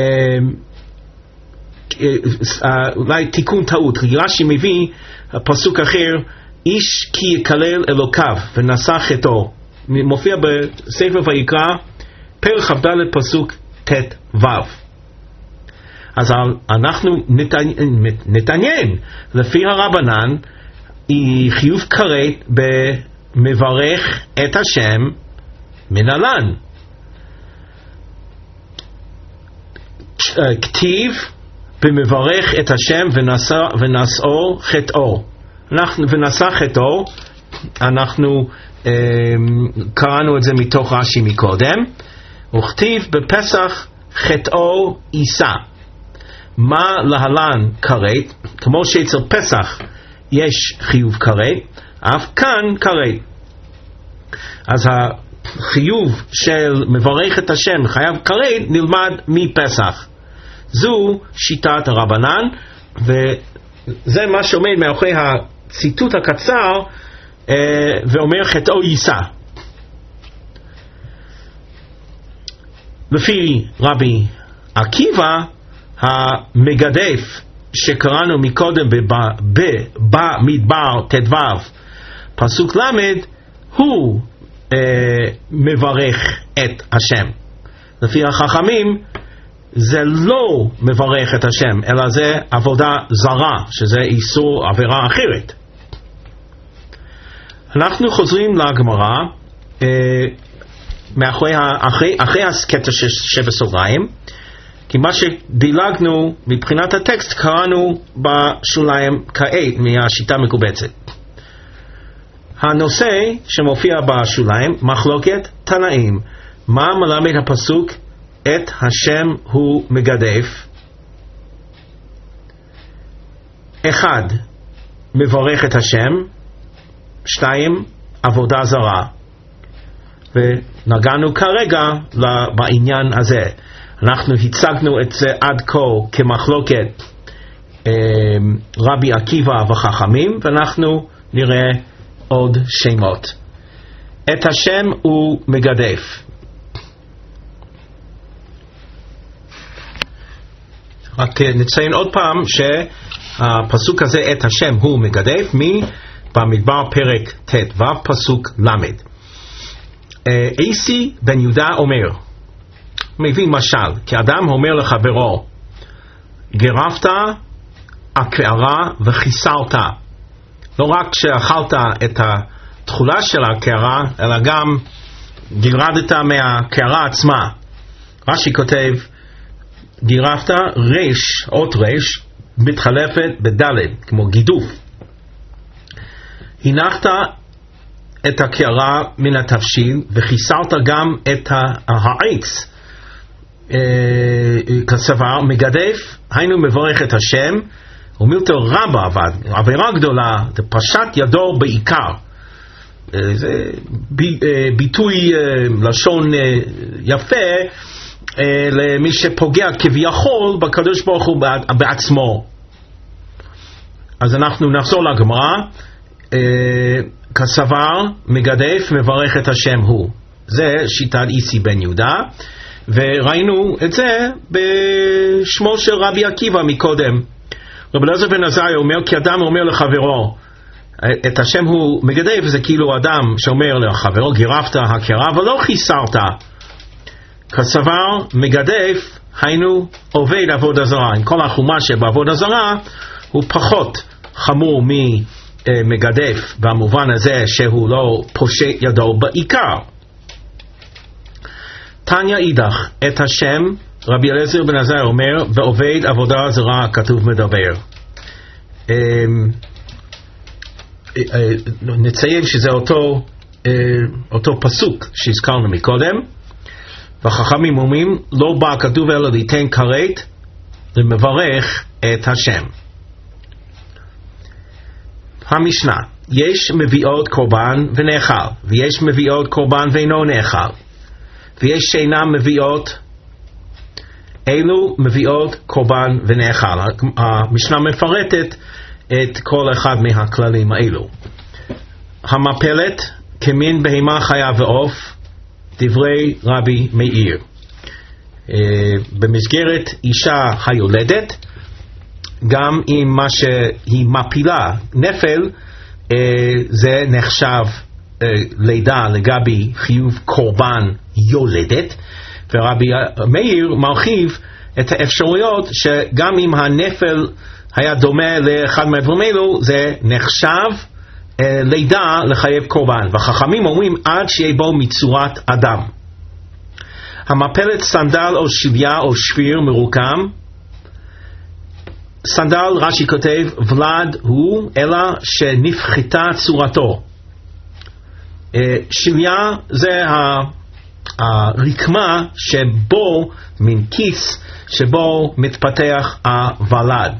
אה, אולי תיקון טעות, רש"י מביא פסוק אחר, איש כי יקלל אלוקיו ונשא חטאו, מופיע בספר ויקרא פרק כ"ד פסוק ט' ו'. אז אנחנו נתעניין, לפי הרבנן היא חיוב כרת במברך את השם מנהלן. כתיב במברך את השם ונשא, ונשאו חטאו, אנחנו, ונשא חטאו, אנחנו אה, קראנו את זה מתוך רש"י מקודם, וכתיב בפסח חטאו יישא. מה להלן כרת? כמו שאצל פסח יש חיוב כרת, אף כאן כרת. אז החיוב של מברך את השם חייב כרת נלמד מפסח. זו שיטת הרבנן, וזה מה שעומד מאחורי הציטוט הקצר, ואומר חטאו יישא. לפי רבי עקיבא, המגדף שקראנו מקודם במדבר ט"ו פסוק למד, הוא אה, מברך את השם. לפי החכמים זה לא מברך את השם, אלא זה עבודה זרה, שזה איסור עבירה אחרת. אנחנו חוזרים לגמרא, אה, מאחורי, אחרי, אחרי הסקטה שבסוגריים, כי מה שדילגנו מבחינת הטקסט קראנו בשוליים כעת מהשיטה מקובצת. הנושא שמופיע בשוליים, מחלוקת תנאים, מה מלמד הפסוק את השם הוא מגדף? אחד, מברך את השם. שתיים, עבודה זרה. ונגענו כרגע בעניין הזה. אנחנו הצגנו את זה עד כה כמחלוקת אה, רבי עקיבא וחכמים, ואנחנו נראה עוד שמות. את השם הוא מגדף. רק נציין עוד פעם שהפסוק הזה את השם הוא מגדף מבמדבר פרק ט"ו פסוק למד. איסי בן יהודה אומר, מביא משל, כי אדם אומר לחברו, גרפת הקערה וחיסרת. לא רק שאכלת את התכולה של הקערה, אלא גם גירדת מהקערה עצמה. רש"י כותב, גירפת רש, אות רש, מתחלפת בדלת, כמו גידוף. הנחת את הקערה מן התבשיל וחיסרת גם את העץ. כסבר מגדף, היינו מברך את השם, ומילתו רבה עבד, עבירה גדולה, זה פשט ידו בעיקר. זה ביטוי לשון יפה למי שפוגע כביכול בקדוש ברוך הוא בעצמו. אז אנחנו נחזור לגמרא. כסבר מגדף מברך את השם הוא. זה שיטת איסי בן יהודה, וראינו את זה בשמו של רבי עקיבא מקודם. רבי אלעזר בן עזריה אומר, כי אדם אומר לחברו את השם הוא מגדף, זה כאילו אדם שאומר לחברו גירפת הכרה ולא חיסרת. כסבר מגדף היינו עובד עבודה זרה. עם כל החומה שבעבודה זרה הוא פחות חמור ממגדף במובן הזה שהוא לא פושט ידו בעיקר. תניא אידך, את השם רבי אלעזר בן עזריה אומר ועובד עבודה זרה כתוב מדבר. נציין שזה אותו אותו פסוק שהזכרנו מקודם. והחכמים אומרים לא בא כתוב אלא ליתן כרת למברך את השם. המשנה, יש מביאות קורבן ונאכל, ויש מביאות קורבן ואינו נאכל, ויש שאינם מביאות, אלו מביאות קורבן ונאכל. המשנה מפרטת את כל אחד מהכללים האלו. המפלת כמין בהמה חיה ועוף, דברי רבי מאיר. במסגרת אישה היולדת, גם אם מה שהיא מפילה נפל, זה נחשב לידה לגבי חיוב קורבן יולדת, ורבי מאיר מרחיב את האפשרויות שגם אם הנפל היה דומה לאחד מהדברים אלו, זה נחשב לידה לחייב קורבן. והחכמים אומרים עד שיהיה בו מצורת אדם. המפלת סנדל או שביה או שפיר מרוקם. סנדל רש"י כותב ולד הוא אלא שנפחתה צורתו. שביה זה הרקמה שבו מן כיס שבו מתפתח הוולד.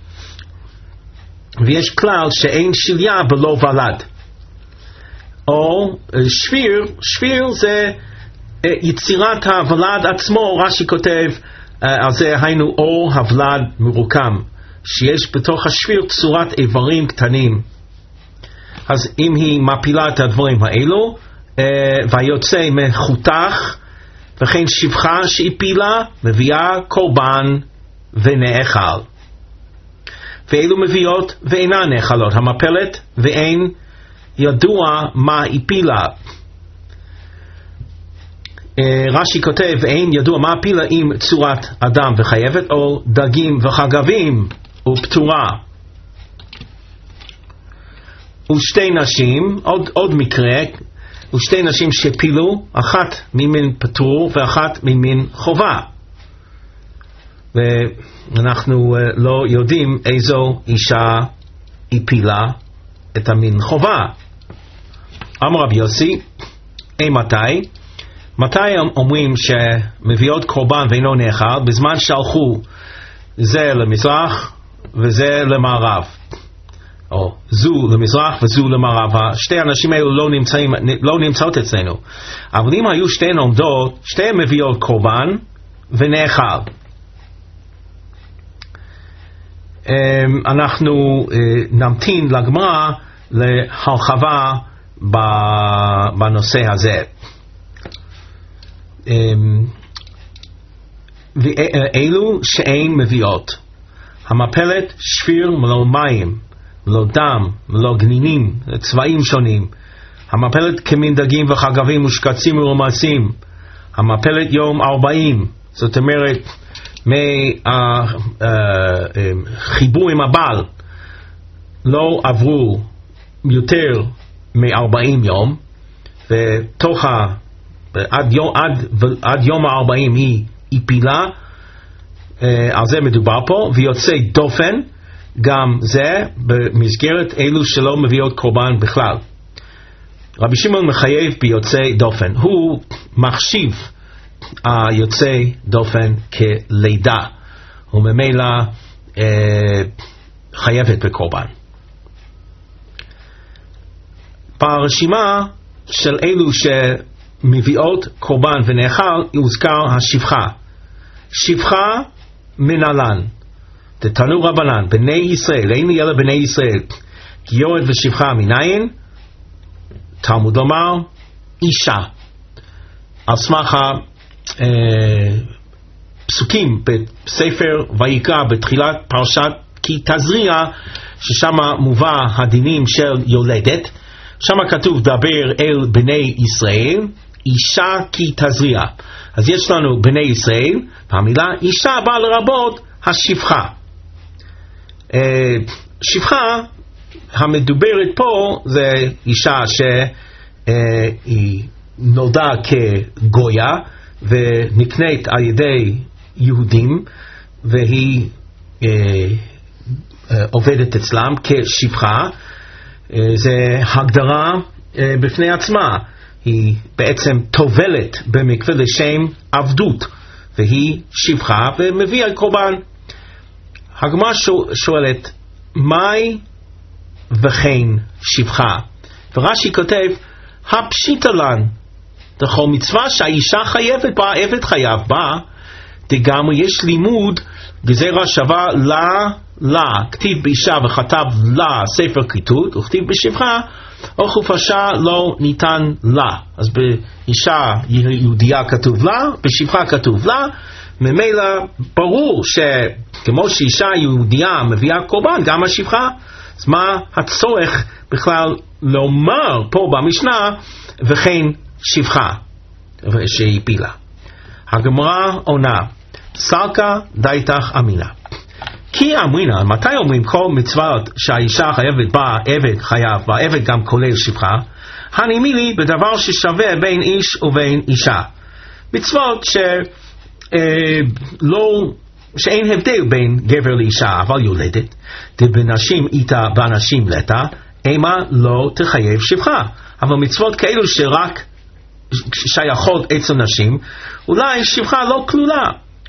ויש כלל שאין שליה בלא ולד. או שפיר, שפיר זה יצירת הוולד עצמו. רש"י כותב על זה היינו אור הוולד מרוקם, שיש בתוך השפיר צורת איברים קטנים. אז אם היא מפילה את הדברים האלו והיוצא מחותך, וכן שפחה שהיא פילה מביאה קורבן ונאכל. ואלו מביאות ואינן נאכלות. המפלת ואין ידוע מה היא פילה. רש"י כותב ואין ידוע מה פילה עם צורת אדם וחייבת, או דגים וחגבים ופטורה. ושתי נשים, עוד, עוד מקרה, ושתי נשים שפילו, אחת ממין פטור ואחת ממין חובה. ואנחנו לא יודעים איזו אישה הפילה את המין חובה. אמר רבי יוסי, אי מתי? מתי אומרים שמביאות קורבן ואינו נאכל? בזמן שהלכו זה למזרח וזה למערב, או זו למזרח וזו למערב. שתי האנשים האלו לא, נמצאים, לא נמצאות אצלנו. אבל אם היו שתיהן עומדות, שתיהן מביאות קורבן ונאכל. אנחנו נמתין לגמרא להרחבה בנושא הזה. ואלו שאין מביאות, המפלת שפיר מלא מים, מלא דם, מלא גנינים, צבעים שונים. המפלת כמין דגים וחגבים ושקצים ורמסים. המפלת יום ארבעים, זאת אומרת מהחיבור עם הבעל לא עברו יותר מ-ארבעים יום, ותוך ה... עד יום, עד, עד יום ה-ארבעים היא, היא פילה, על זה מדובר פה, ויוצא דופן, גם זה במסגרת אלו שלא מביאות קורבן בכלל. רבי שמעון מחייב ביוצא דופן, הוא מחשיב היוצא דופן כלידה, הוא ממילא אה, חייבת בקורבן. ברשימה של אלו שמביאות קורבן ונאכל הוזכר השפחה. שפחה מנהלן, תתנו רבנן, בני ישראל, אין לי אלא בני ישראל, גיורת ושפחה מניין? תלמוד לומר, אישה. על סמך הפסוקים בספר ויקרא בתחילת פרשת כי תזריע, ששם מובא הדינים של יולדת, שם כתוב דבר אל בני ישראל, אישה כי תזריע. אז יש לנו בני ישראל, והמילה אישה באה לרבות השפחה. שפחה המדוברת פה זה אישה שהיא נולדה כגויה ונקנית על ידי יהודים, והיא עובדת אצלם כשפחה. זה הגדרה בפני עצמה, היא בעצם טובלת במקווה לשם עבדות, והיא שפחה ומביאה קורבן. הגמרא שואלת, מהי וכן שפחה? ורש"י כותב, הפשיטא לן, דכל מצווה שהאישה חייבת בה, עבד חייב בה, דגמרי יש לימוד גזירה שווה לה לה, כתיב באישה וכתב לה ספר כריתות, וכתיב בשפחה או חופשה לא ניתן לה. אז באישה יהודייה כתוב לה, בשפחה כתוב לה. ממילא ברור שכמו שאישה יהודייה מביאה קורבן, גם השפחה. אז מה הצורך בכלל לומר פה במשנה וכן שפחה שהיא פילה? הגמרא עונה, סלקא דייתך אמינה. כי אמרינה, מתי אומרים כל מצוות שהאישה חייבת בה, עבד חייב בה, עבד גם כולל שפחה, הנימילי בדבר ששווה בין איש ובין אישה. מצוות ש, אה, לא, שאין הבדל בין גבר לאישה, אבל יולדת, דבנשים איתה באנשים לתה, אימה לא תחייב שפחה. אבל מצוות כאלו שרק שייכות אצל נשים, אולי שפחה לא כלולה.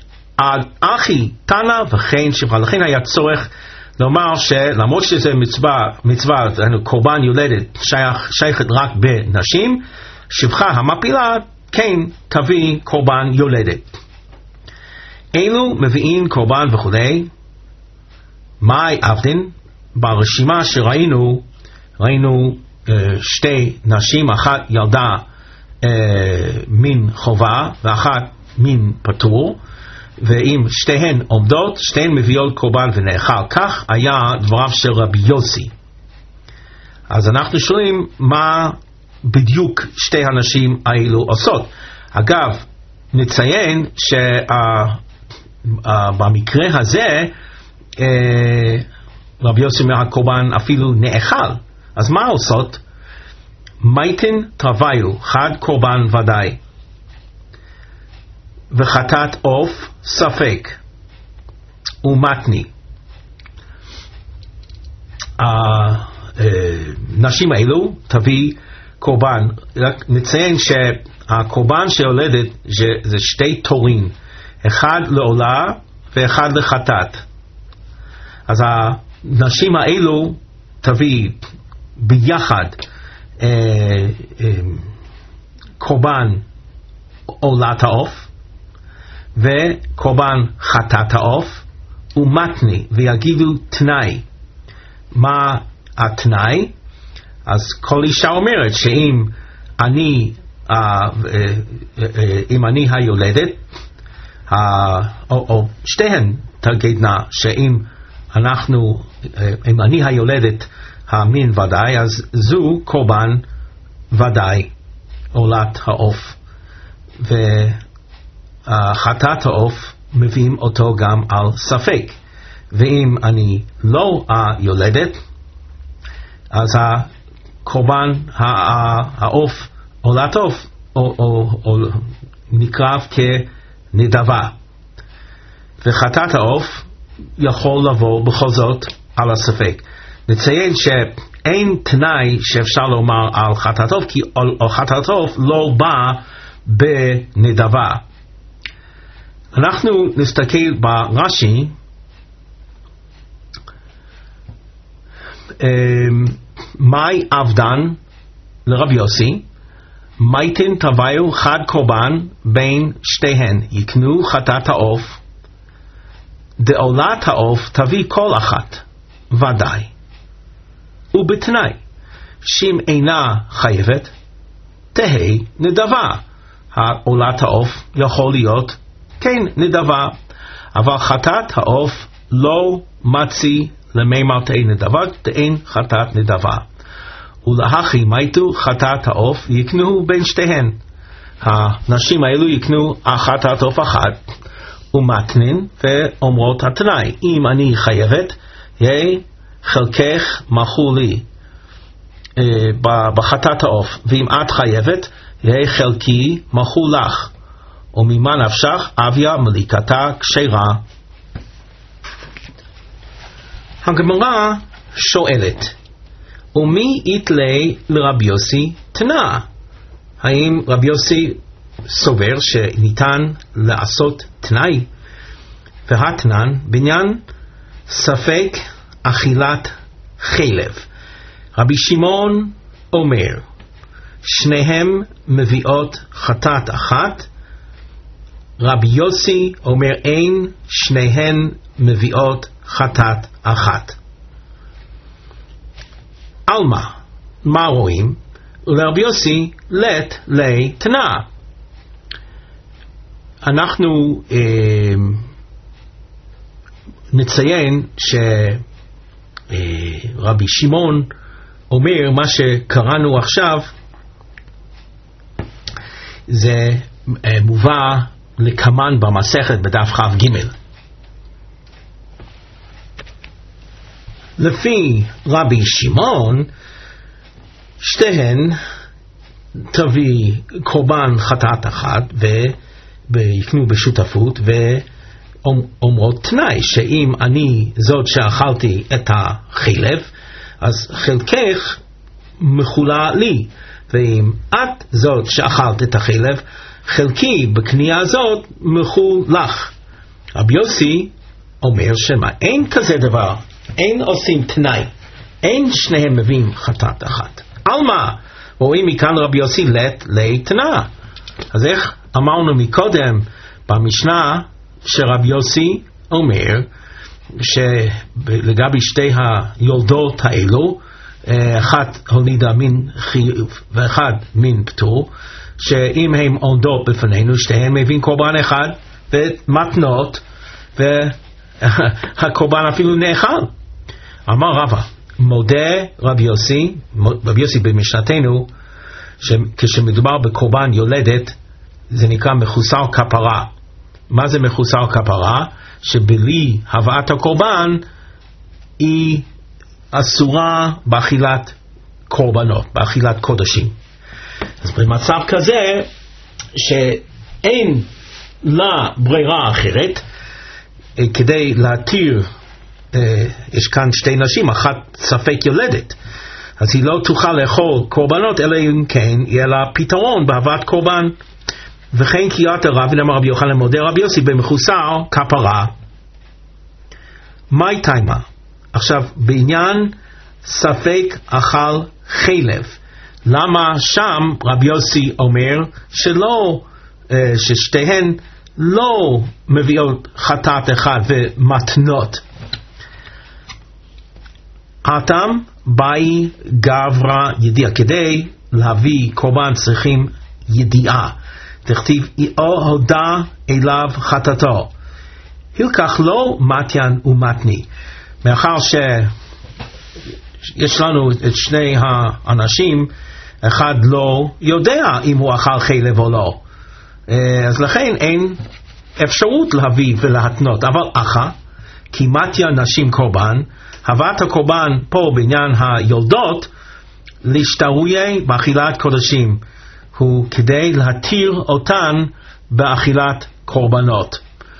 אחי תנא וכן שפחה. לכן היה צורך לומר שלמרות שזה מצווה, מצווה קורבן יולדת שייך, שייכת רק בנשים, שפחה המפילה כן תביא קורבן יולדת. אלו מביאים קורבן וכולי. מאי עבדין? ברשימה שראינו, ראינו אה, שתי נשים, אחת ילדה אה, מין חובה ואחת מין פטור, ואם שתיהן עומדות, שתיהן מביאות קורבן ונאכל. כך היה דבריו של רבי יוסי. אז אנחנו שואלים מה בדיוק שתי הנשים האלו עושות. אגב, נציין שבמקרה הזה רבי יוסי מהקורבן אפילו נאכל. אז מה עושות? מייטין תרוויו, חד קורבן ודאי, וחטאת עוף ספק ומתני. הנשים האלו תביא קורבן. רק נציין שהקורבן שיולדת זה שתי תורים, אחד לעולה ואחד לחטאת. אז הנשים האלו תביא ביחד אה, אה, קורבן עולת העוף וקורבן חטאת העוף ומתני, ויגידו תנאי. מה התנאי? אז כל אישה אומרת שאם אני אה, אה, אה, אם אני היולדת, אה, או, או שתיהן תגדנה שאם אנחנו, אם אני היולדת המין ודאי, אז זו קורבן ודאי עולת העוף, וחטאת העוף מביאים אותו גם על ספק. ואם אני לא היולדת, אז הקורבן העוף, עולת העוף, או, או, או נקרב כנדבה, וחטאת העוף יכול לבוא בכל זאת על הספק. נציין שאין תנאי שאפשר לומר על חטאת עוף, כי חטאת עוף לא בא בנדבה. אנחנו נסתכל ברש"י, מאי עבדן לרבי יוסי, מייטין תביאו חד קורבן בין שתיהן, יקנו חטאת העוף דעולת העוף תביא כל אחת, ודאי. ובתנאי, שאם אינה חייבת, תהי נדבה. העולת העוף יכול להיות כן נדבה, אבל חטאת העוף לא מצי למימר תהי נדבה, תהין חטאת נדבה. ולהכי מייתו חטאת העוף יקנו בין שתיהן. הנשים האלו יקנו חטאת העוף אחת, ומתנין ואומרות התנאי, אם אני חייבת, יהי חלקך מחול לי בחטאת העוף, ואם את חייבת, יהי חלקי מחול לך, וממה נפשך אביה מליקתה כשרה. הגמרא שואלת, ומי יתלי לרבי יוסי תנא? האם רבי יוסי סובר שניתן לעשות תנאי? והתנן בעניין ספק אכילת חלב. רבי שמעון אומר, שניהם מביאות חטאת אחת. רבי יוסי אומר אין, שניהן מביאות חטאת אחת. על מה? מה רואים? לרבי יוסי לית לי תנא. אנחנו אה, נציין שרבי אה, שמעון אומר מה שקראנו עכשיו, זה אה, מובא לקמן במסכת בדף חף ג'. לפי רבי שמעון, שתיהן תביא קורבן חטאת אחת ויקנו בשותפות ואומרות תנאי שאם אני זאת שאכלתי את החלב, אז חלקך מחולה לי, ואם את זאת שאכלת את החלב, חלקי בקנייה הזאת מחול לך. רבי יוסי אומר שמה, אין כזה דבר, אין עושים תנאי, אין שניהם מביאים חטאת אחת. על מה? רואים מכאן רבי יוסי לית לי תנא. אז איך אמרנו מקודם במשנה שרבי יוסי אומר שלגבי שתי היולדות האלו, אחת הולידה מין חיוב ואחד מין פטור, שאם הם עונדות בפנינו שתיהן מביאים קורבן אחד ומתנות, והקורבן אפילו נאכל. אמר רבא, מודה רבי יוסי, רבי יוסי במשנתנו, שכשמדובר בקורבן יולדת, זה נקרא מחוסר כפרה. מה זה מחוסר כפרה? שבלי הבאת הקורבן, היא אסורה באכילת קורבנות, באכילת קודשים. אז במצב כזה, שאין לה ברירה אחרת, כדי להתיר, יש כאן שתי נשים, אחת ספק יולדת, אז היא לא תוכל לאכול קורבנות, אלא אם כן יהיה לה פתרון בהבאת קורבן. וכן קריאת הרב, ונאמר רבי יוחנן מודה רבי יוסי במחוסר כפרה. מהי תימה? עכשיו, בעניין ספק אכל חלב, למה שם רבי יוסי אומר שלא, ששתיהן לא מביאות חטאת אחד ומתנות? אתם באי גברא ידיעה, כדי להביא קורבן צריכים ידיעה. תכתיב או הודע אליו חטאתו, הלקח לו מתיין ומתני. מאחר שיש לנו את שני האנשים, אחד לא יודע אם הוא אכל חלב או לא, אז לכן אין אפשרות להביא ולהתנות. אבל אחא כי מתיה נשים קורבן, הבאת הקורבן פה בעניין היולדות להשתרויה באכילת קודשים, הוא כדי להתיר אותן באכילת קורבנות,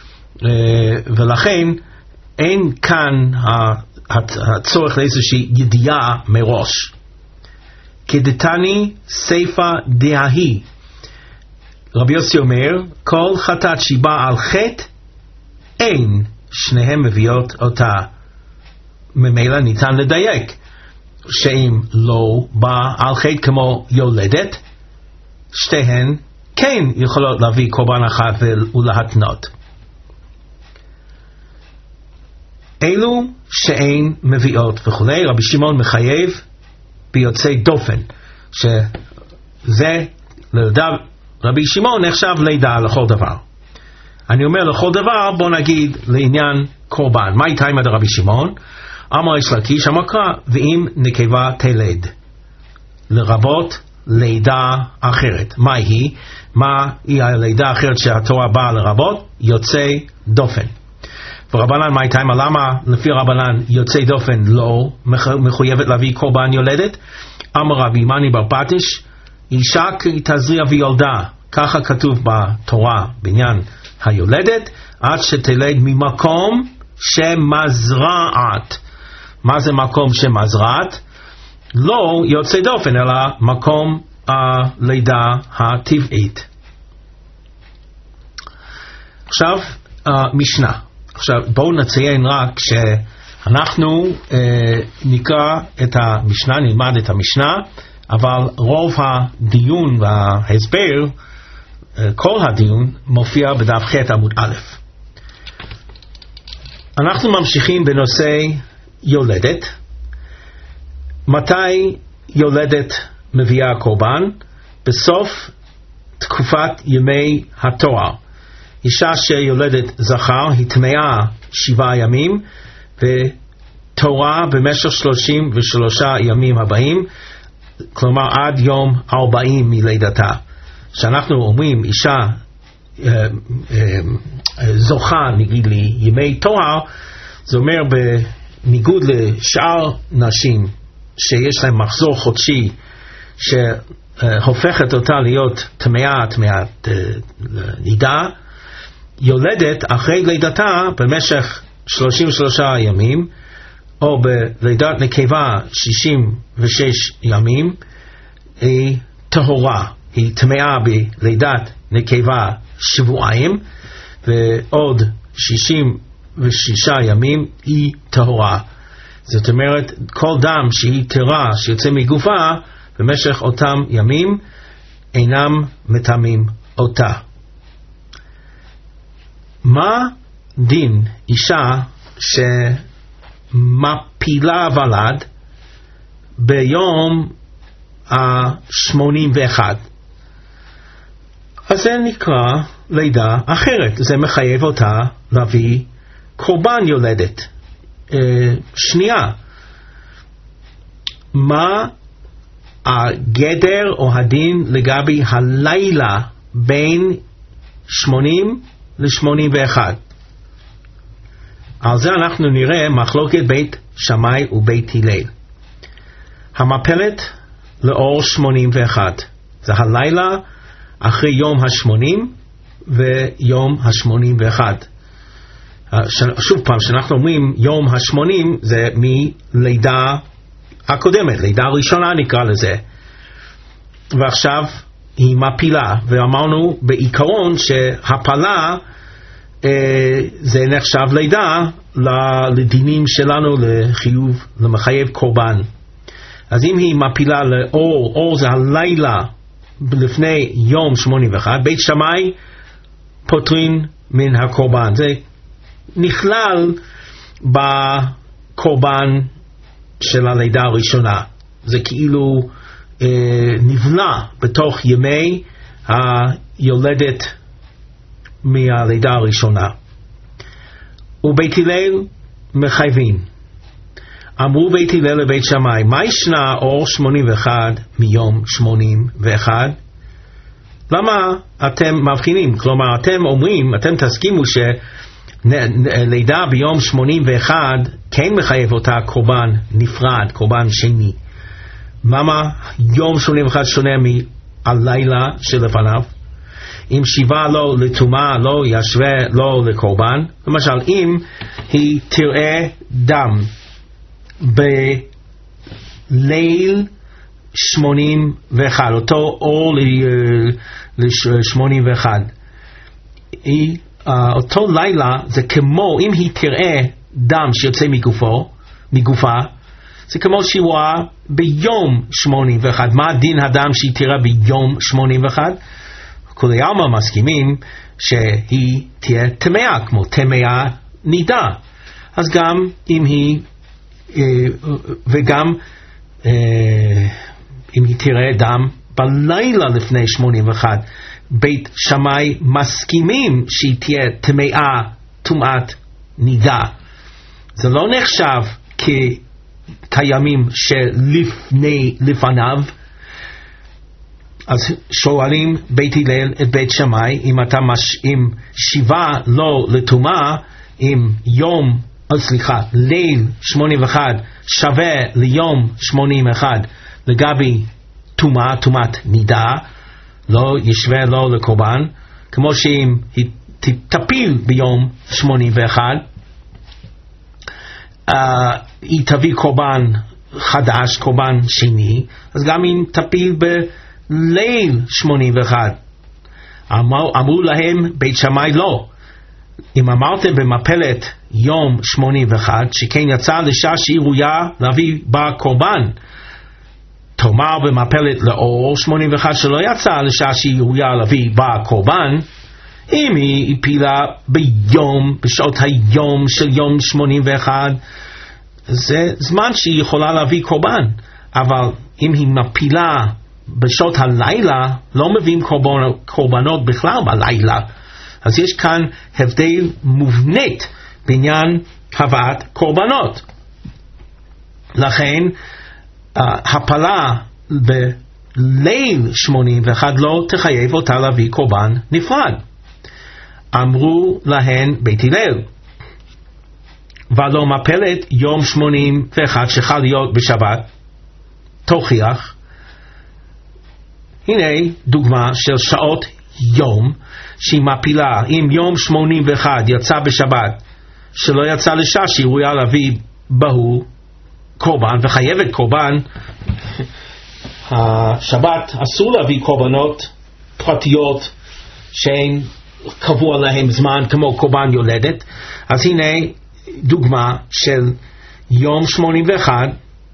ולכן אין כאן הצורך לאיזושהי ידיעה מראש. כדתני סייפה דהי, רבי יוסי אומר כל חטאת שיבה על חטא אין שניהם מביאות אותה. ממילא ניתן לדייק שאם לא בא על חטא כמו יולדת, שתיהן כן יכולות להביא קורבן אחד ולהתנות. אלו שאין מביאות וכולי. רבי שמעון מחייב ביוצא דופן, שזה לדעת רבי שמעון נחשב לידה לכל דבר. אני אומר לכל דבר, בוא נגיד לעניין קורבן. מה איתה עם רבי שמעון? אמר יש לקיש, אמר קרא, ואם נקבה תלד, לרבות לידה אחרת. מה היא? מה היא הלידה האחרת שהתורה באה לרבות? יוצא דופן. ורבנן מה איתה עם, למה לפי רבנן יוצא דופן לא מחויבת להביא קורבן יולדת? אמר רבי מני בר פטיש, אישה תזריע וילדה, ככה כתוב בתורה בעניין היולדת, עד שתלד ממקום שמזרעת. מה זה מקום שמזרעת? לא יוצא דופן, אלא מקום הלידה הטבעית. עכשיו משנה. עכשיו בואו נציין רק שאנחנו אה, נקרא את המשנה, נלמד את המשנה, אבל רוב הדיון וההסבר, אה, כל הדיון מופיע בדף ח' עמוד א'. אנחנו ממשיכים בנושא יולדת. מתי יולדת מביאה קורבן? בסוף תקופת ימי התואר. אישה שיולדת זכר היא טמאה שבעה ימים ותורה במשך שלושים ושלושה ימים הבאים, כלומר עד יום ארבעים מלידתה. כשאנחנו אומרים אישה אה, אה, זוכה נגיד לי ימי תואר, זה אומר בניגוד לשאר נשים שיש להם מחזור חודשי שהופכת אותה להיות טמאה, טמאת אה, נידה, יולדת אחרי לידתה במשך שלושים ושלושה ימים, או בלידת נקבה שישים ושש ימים, היא טהורה, היא טמאה בלידת נקבה שבועיים, ועוד שישים ושישה ימים היא טהורה. זאת אומרת, כל דם שהיא טהרה שיוצא מגופה במשך אותם ימים אינם מטמאים אותה. מה דין אישה שמפילה ולד ביום ה-שמונים ואחת? אז זה נקרא לידה אחרת. זה מחייב אותה להביא קורבן יולדת. אה, שנייה. מה הגדר או הדין לגבי הלילה בין שמונים ל-שמונים ואחת? על זה אנחנו נראה מחלוקת בית שמאי ובית הלל. המפלת לאור שמונים ואחת. זה הלילה אחרי יום ה-שמונים ויום ה-שמונים ואחת. שוב פעם, שאנחנו אומרים יום ה-שמונים זה מלידה הקודמת, לידה ראשונה נקרא לזה. ועכשיו היא מפילה, ואמרנו בעיקרון שהפלה אה, זה נחשב לידה לדינים שלנו לחיוב, למחייב קורבן. אז אם היא מפילה לאור, אור זה הלילה לפני יום שמונים ואחת, בית שמאי פוטרין מן הקורבן. זה נכלל בקורבן של הלידה הראשונה. זה כאילו אה, נבלע בתוך ימי היולדת מהלידה הראשונה. ובית הלל מחייבים. אמרו בית הלל לבית שמאי, מה ישנה אור שמונים ואחת מיום שמונים ואחת? למה אתם מבחינים? כלומר, אתם אומרים, אתם תסכימו שלידה ביום שמונים ואחת כן מחייב אותה קורבן נפרד, קורבן שני. למה יום שמונים ואחת שונה מהלילה שלפניו? אם שיבה לו לטומאה, לא ישווה לו לקורבן. למשל, אם היא תראה דם בליל שמונים ואחת, אותו אור ל-שמונים ואחת, אותו לילה זה כמו אם היא תראה דם שיוצא מגופו, מגופה, זה כמו שהיא רואה ביום שמונים ואחת. מה דין הדם שהיא תראה ביום שמונים ואחת? כולי עלמא מסכימים שהיא תהיה טמאה, כמו טמאה נידה. אז גם אם היא, וגם אם היא תראה דם בלילה לפני שמונים ואחת, בית שמאי מסכימים שהיא תהיה טמאה טומאת נידה. זה לא נחשב כקיימים שלפני לפניו. אז שואלים בית הלל את בית שמאי, אם אתה משאים שיבה לא לטומאה, אם יום, סליחה, ליל שמונים ואחת שווה ליום שמונים ואחת לגבי טומאה, טומאת נידה, לא ישווה לו לקורבן, כמו שאם היא תפיל ביום שמונים ואחת, uh, היא תביא קורבן חדש, קורבן שני, אז גם אם תפיל בליל שמונים ואחת. אמר, אמרו להם בית שמאי לא. אם אמרתם במפלת יום שמונים ואחת, שכן יצא לשעה שהיא ראויה להביא בה קורבן, תאמר במפלת לאור שמונים ואחת שלא יצא לשעה שהיא ראויה להביא בה קורבן, אם היא הפילה ביום, בשעות היום של יום שמונים ואחת, זה זמן שהיא יכולה להביא קורבן. אבל אם היא מפילה בשעות הלילה, לא מביאים קורבנות, קורבנות בכלל בלילה. אז יש כאן הבדל מובנית בעניין הבאת קורבנות. לכן הפלה בליל שמונים ואחת לא תחייב אותה להביא קורבן נפרד. אמרו להן בית הלל, ולא מפלת יום שמונים ואחת שחל להיות בשבת תוכיח. הנה דוגמה של שעות יום שהיא מפילה. אם יום שמונים ואחת יצא בשבת שלא יצא לשעה שהיא ראויה להביא בהו קורבן וחייבת קורבן, השבת אסור להביא קורבנות פרטיות שאין קבוע להם זמן כמו קורבן יולדת. אז הנה דוגמה של יום שמונים ואחת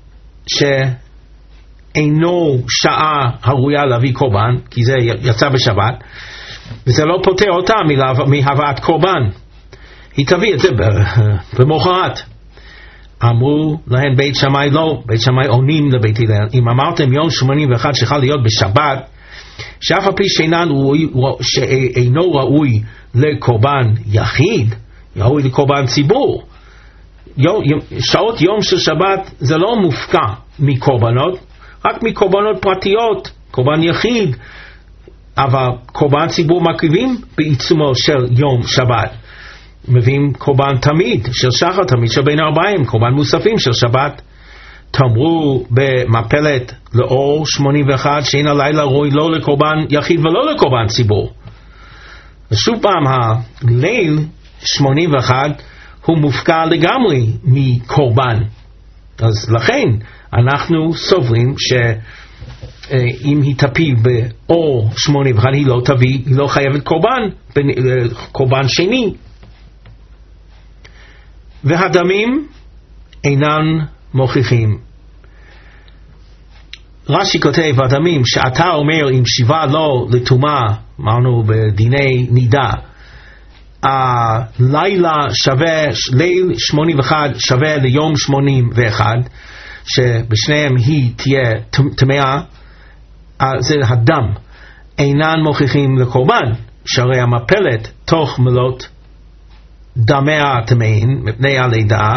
שאינו שעה הראויה להביא קורבן, כי זה יצא בשבת, וזה לא פותר אותה מהבאת קורבן. היא תביא את זה במחרת. אמרו להן בית שמאי לא. בית שמאי עונים לבית הלל, אם אמרתם יום שמונים ואחת שחל להיות בשבת, שאף על פי שאינו ראוי לקורבן יחיד, ראוי לקורבן ציבור. שעות יום של שבת זה לא מופקע מקורבנות, רק מקורבנות פרטיות, קורבן יחיד, אבל קורבן ציבור מקריבים בעיצומו של יום שבת. מביאים קורבן תמיד של שחר, תמיד של בין ארבעים, קורבן מוספים של שבת. תאמרו במפלת לאור שמונים ואחת שאין הלילה ראוי לא לקורבן יחיד ולא לקורבן ציבור. ושוב פעם, הליל שמונים ואחת הוא מופקע לגמרי מקורבן. אז לכן אנחנו סוברים שאם היא תפיל באור שמונים ואחת היא לא תביא, היא לא חייבת קורבן, קורבן שני. והדמים אינם מוכיחים. רש"י כותב, הדמים שאתה אומר אם שיבה לא לטומאה, אמרנו בדיני נידה, הלילה שווה, ליל שמונים ואחת שווה ליום שמונים ואחת, שבשניהם היא תהיה טמאה, זה הדם. אינן מוכיחים לקורבן, שהרי המפלת תוך מלות דמיה טמאים מפני הלידה,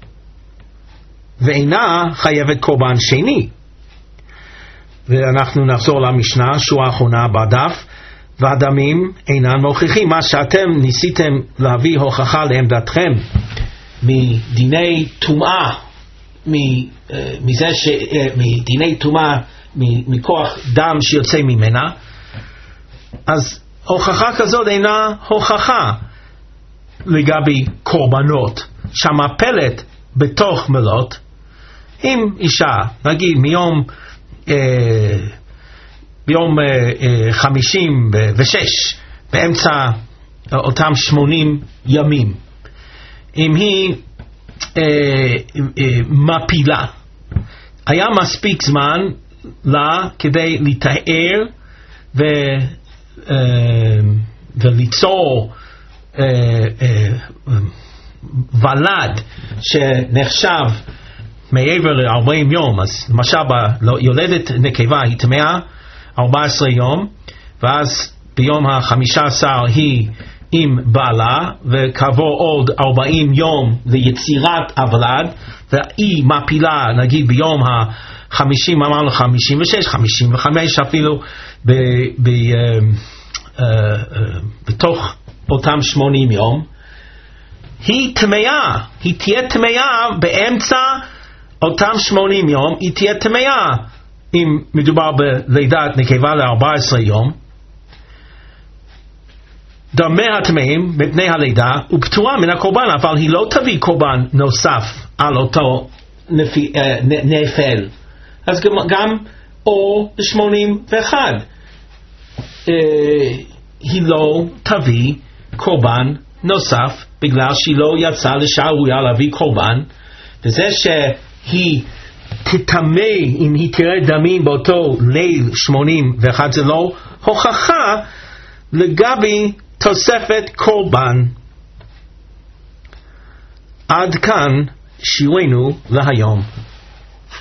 ואינה חייבת קורבן שני. ואנחנו נחזור למשנה, שורה האחרונה בדף, והדמים אינם מוכיחים. מה שאתם ניסיתם להביא הוכחה לעמדתכם מדיני טומאה, מזה ש... מדיני טומאה, מכוח דם שיוצא ממנה, אז הוכחה כזאת אינה הוכחה לגבי קורבנות. שהמפלת בתוך מלות, אם אישה, נגיד מיום אה, ביום אה, אה, חמישים ושש, באמצע אותם שמונים ימים, אם היא אה, אה, מפילה, היה מספיק זמן לה כדי לתאר ו, אה, וליצור אה, אה, ולד שנחשב מעבר ל-ארבעים יום, אז למשל יולדת נקבה היא טמאה ארבעה עשר יום, ואז ביום ה-חמישה עשר היא עם בעלה, וכעבור עוד ארבעים יום ליצירת הוולד, והיא מפילה נגיד ביום ה-חמישים, אמרנו חמישים ושש, חמישים וחמש אפילו, ב, ב, uh, uh, uh, בתוך אותם שמונים יום, היא טמאה, היא תהיה טמאה באמצע אותם שמונים יום, היא תהיה טמאה אם מדובר בלידת נקבה ל-ארבעה עשר יום. דמי הטמאים מפני הלידה ופטורה מן הקורבן, אבל היא לא תביא קורבן נוסף על אותו נפי, uh, נפל. אז גם, גם או שמונים ואחת uh, היא לא תביא קורבן נוסף, בגלל שהיא לא יצאה לשערויה להביא קורבן, וזה שהיא תטמא אם היא תראה דמים באותו ליל שמונים ואחת, זה לא הוכחה לגבי תוספת קורבן. עד כאן שיעורנו להיום.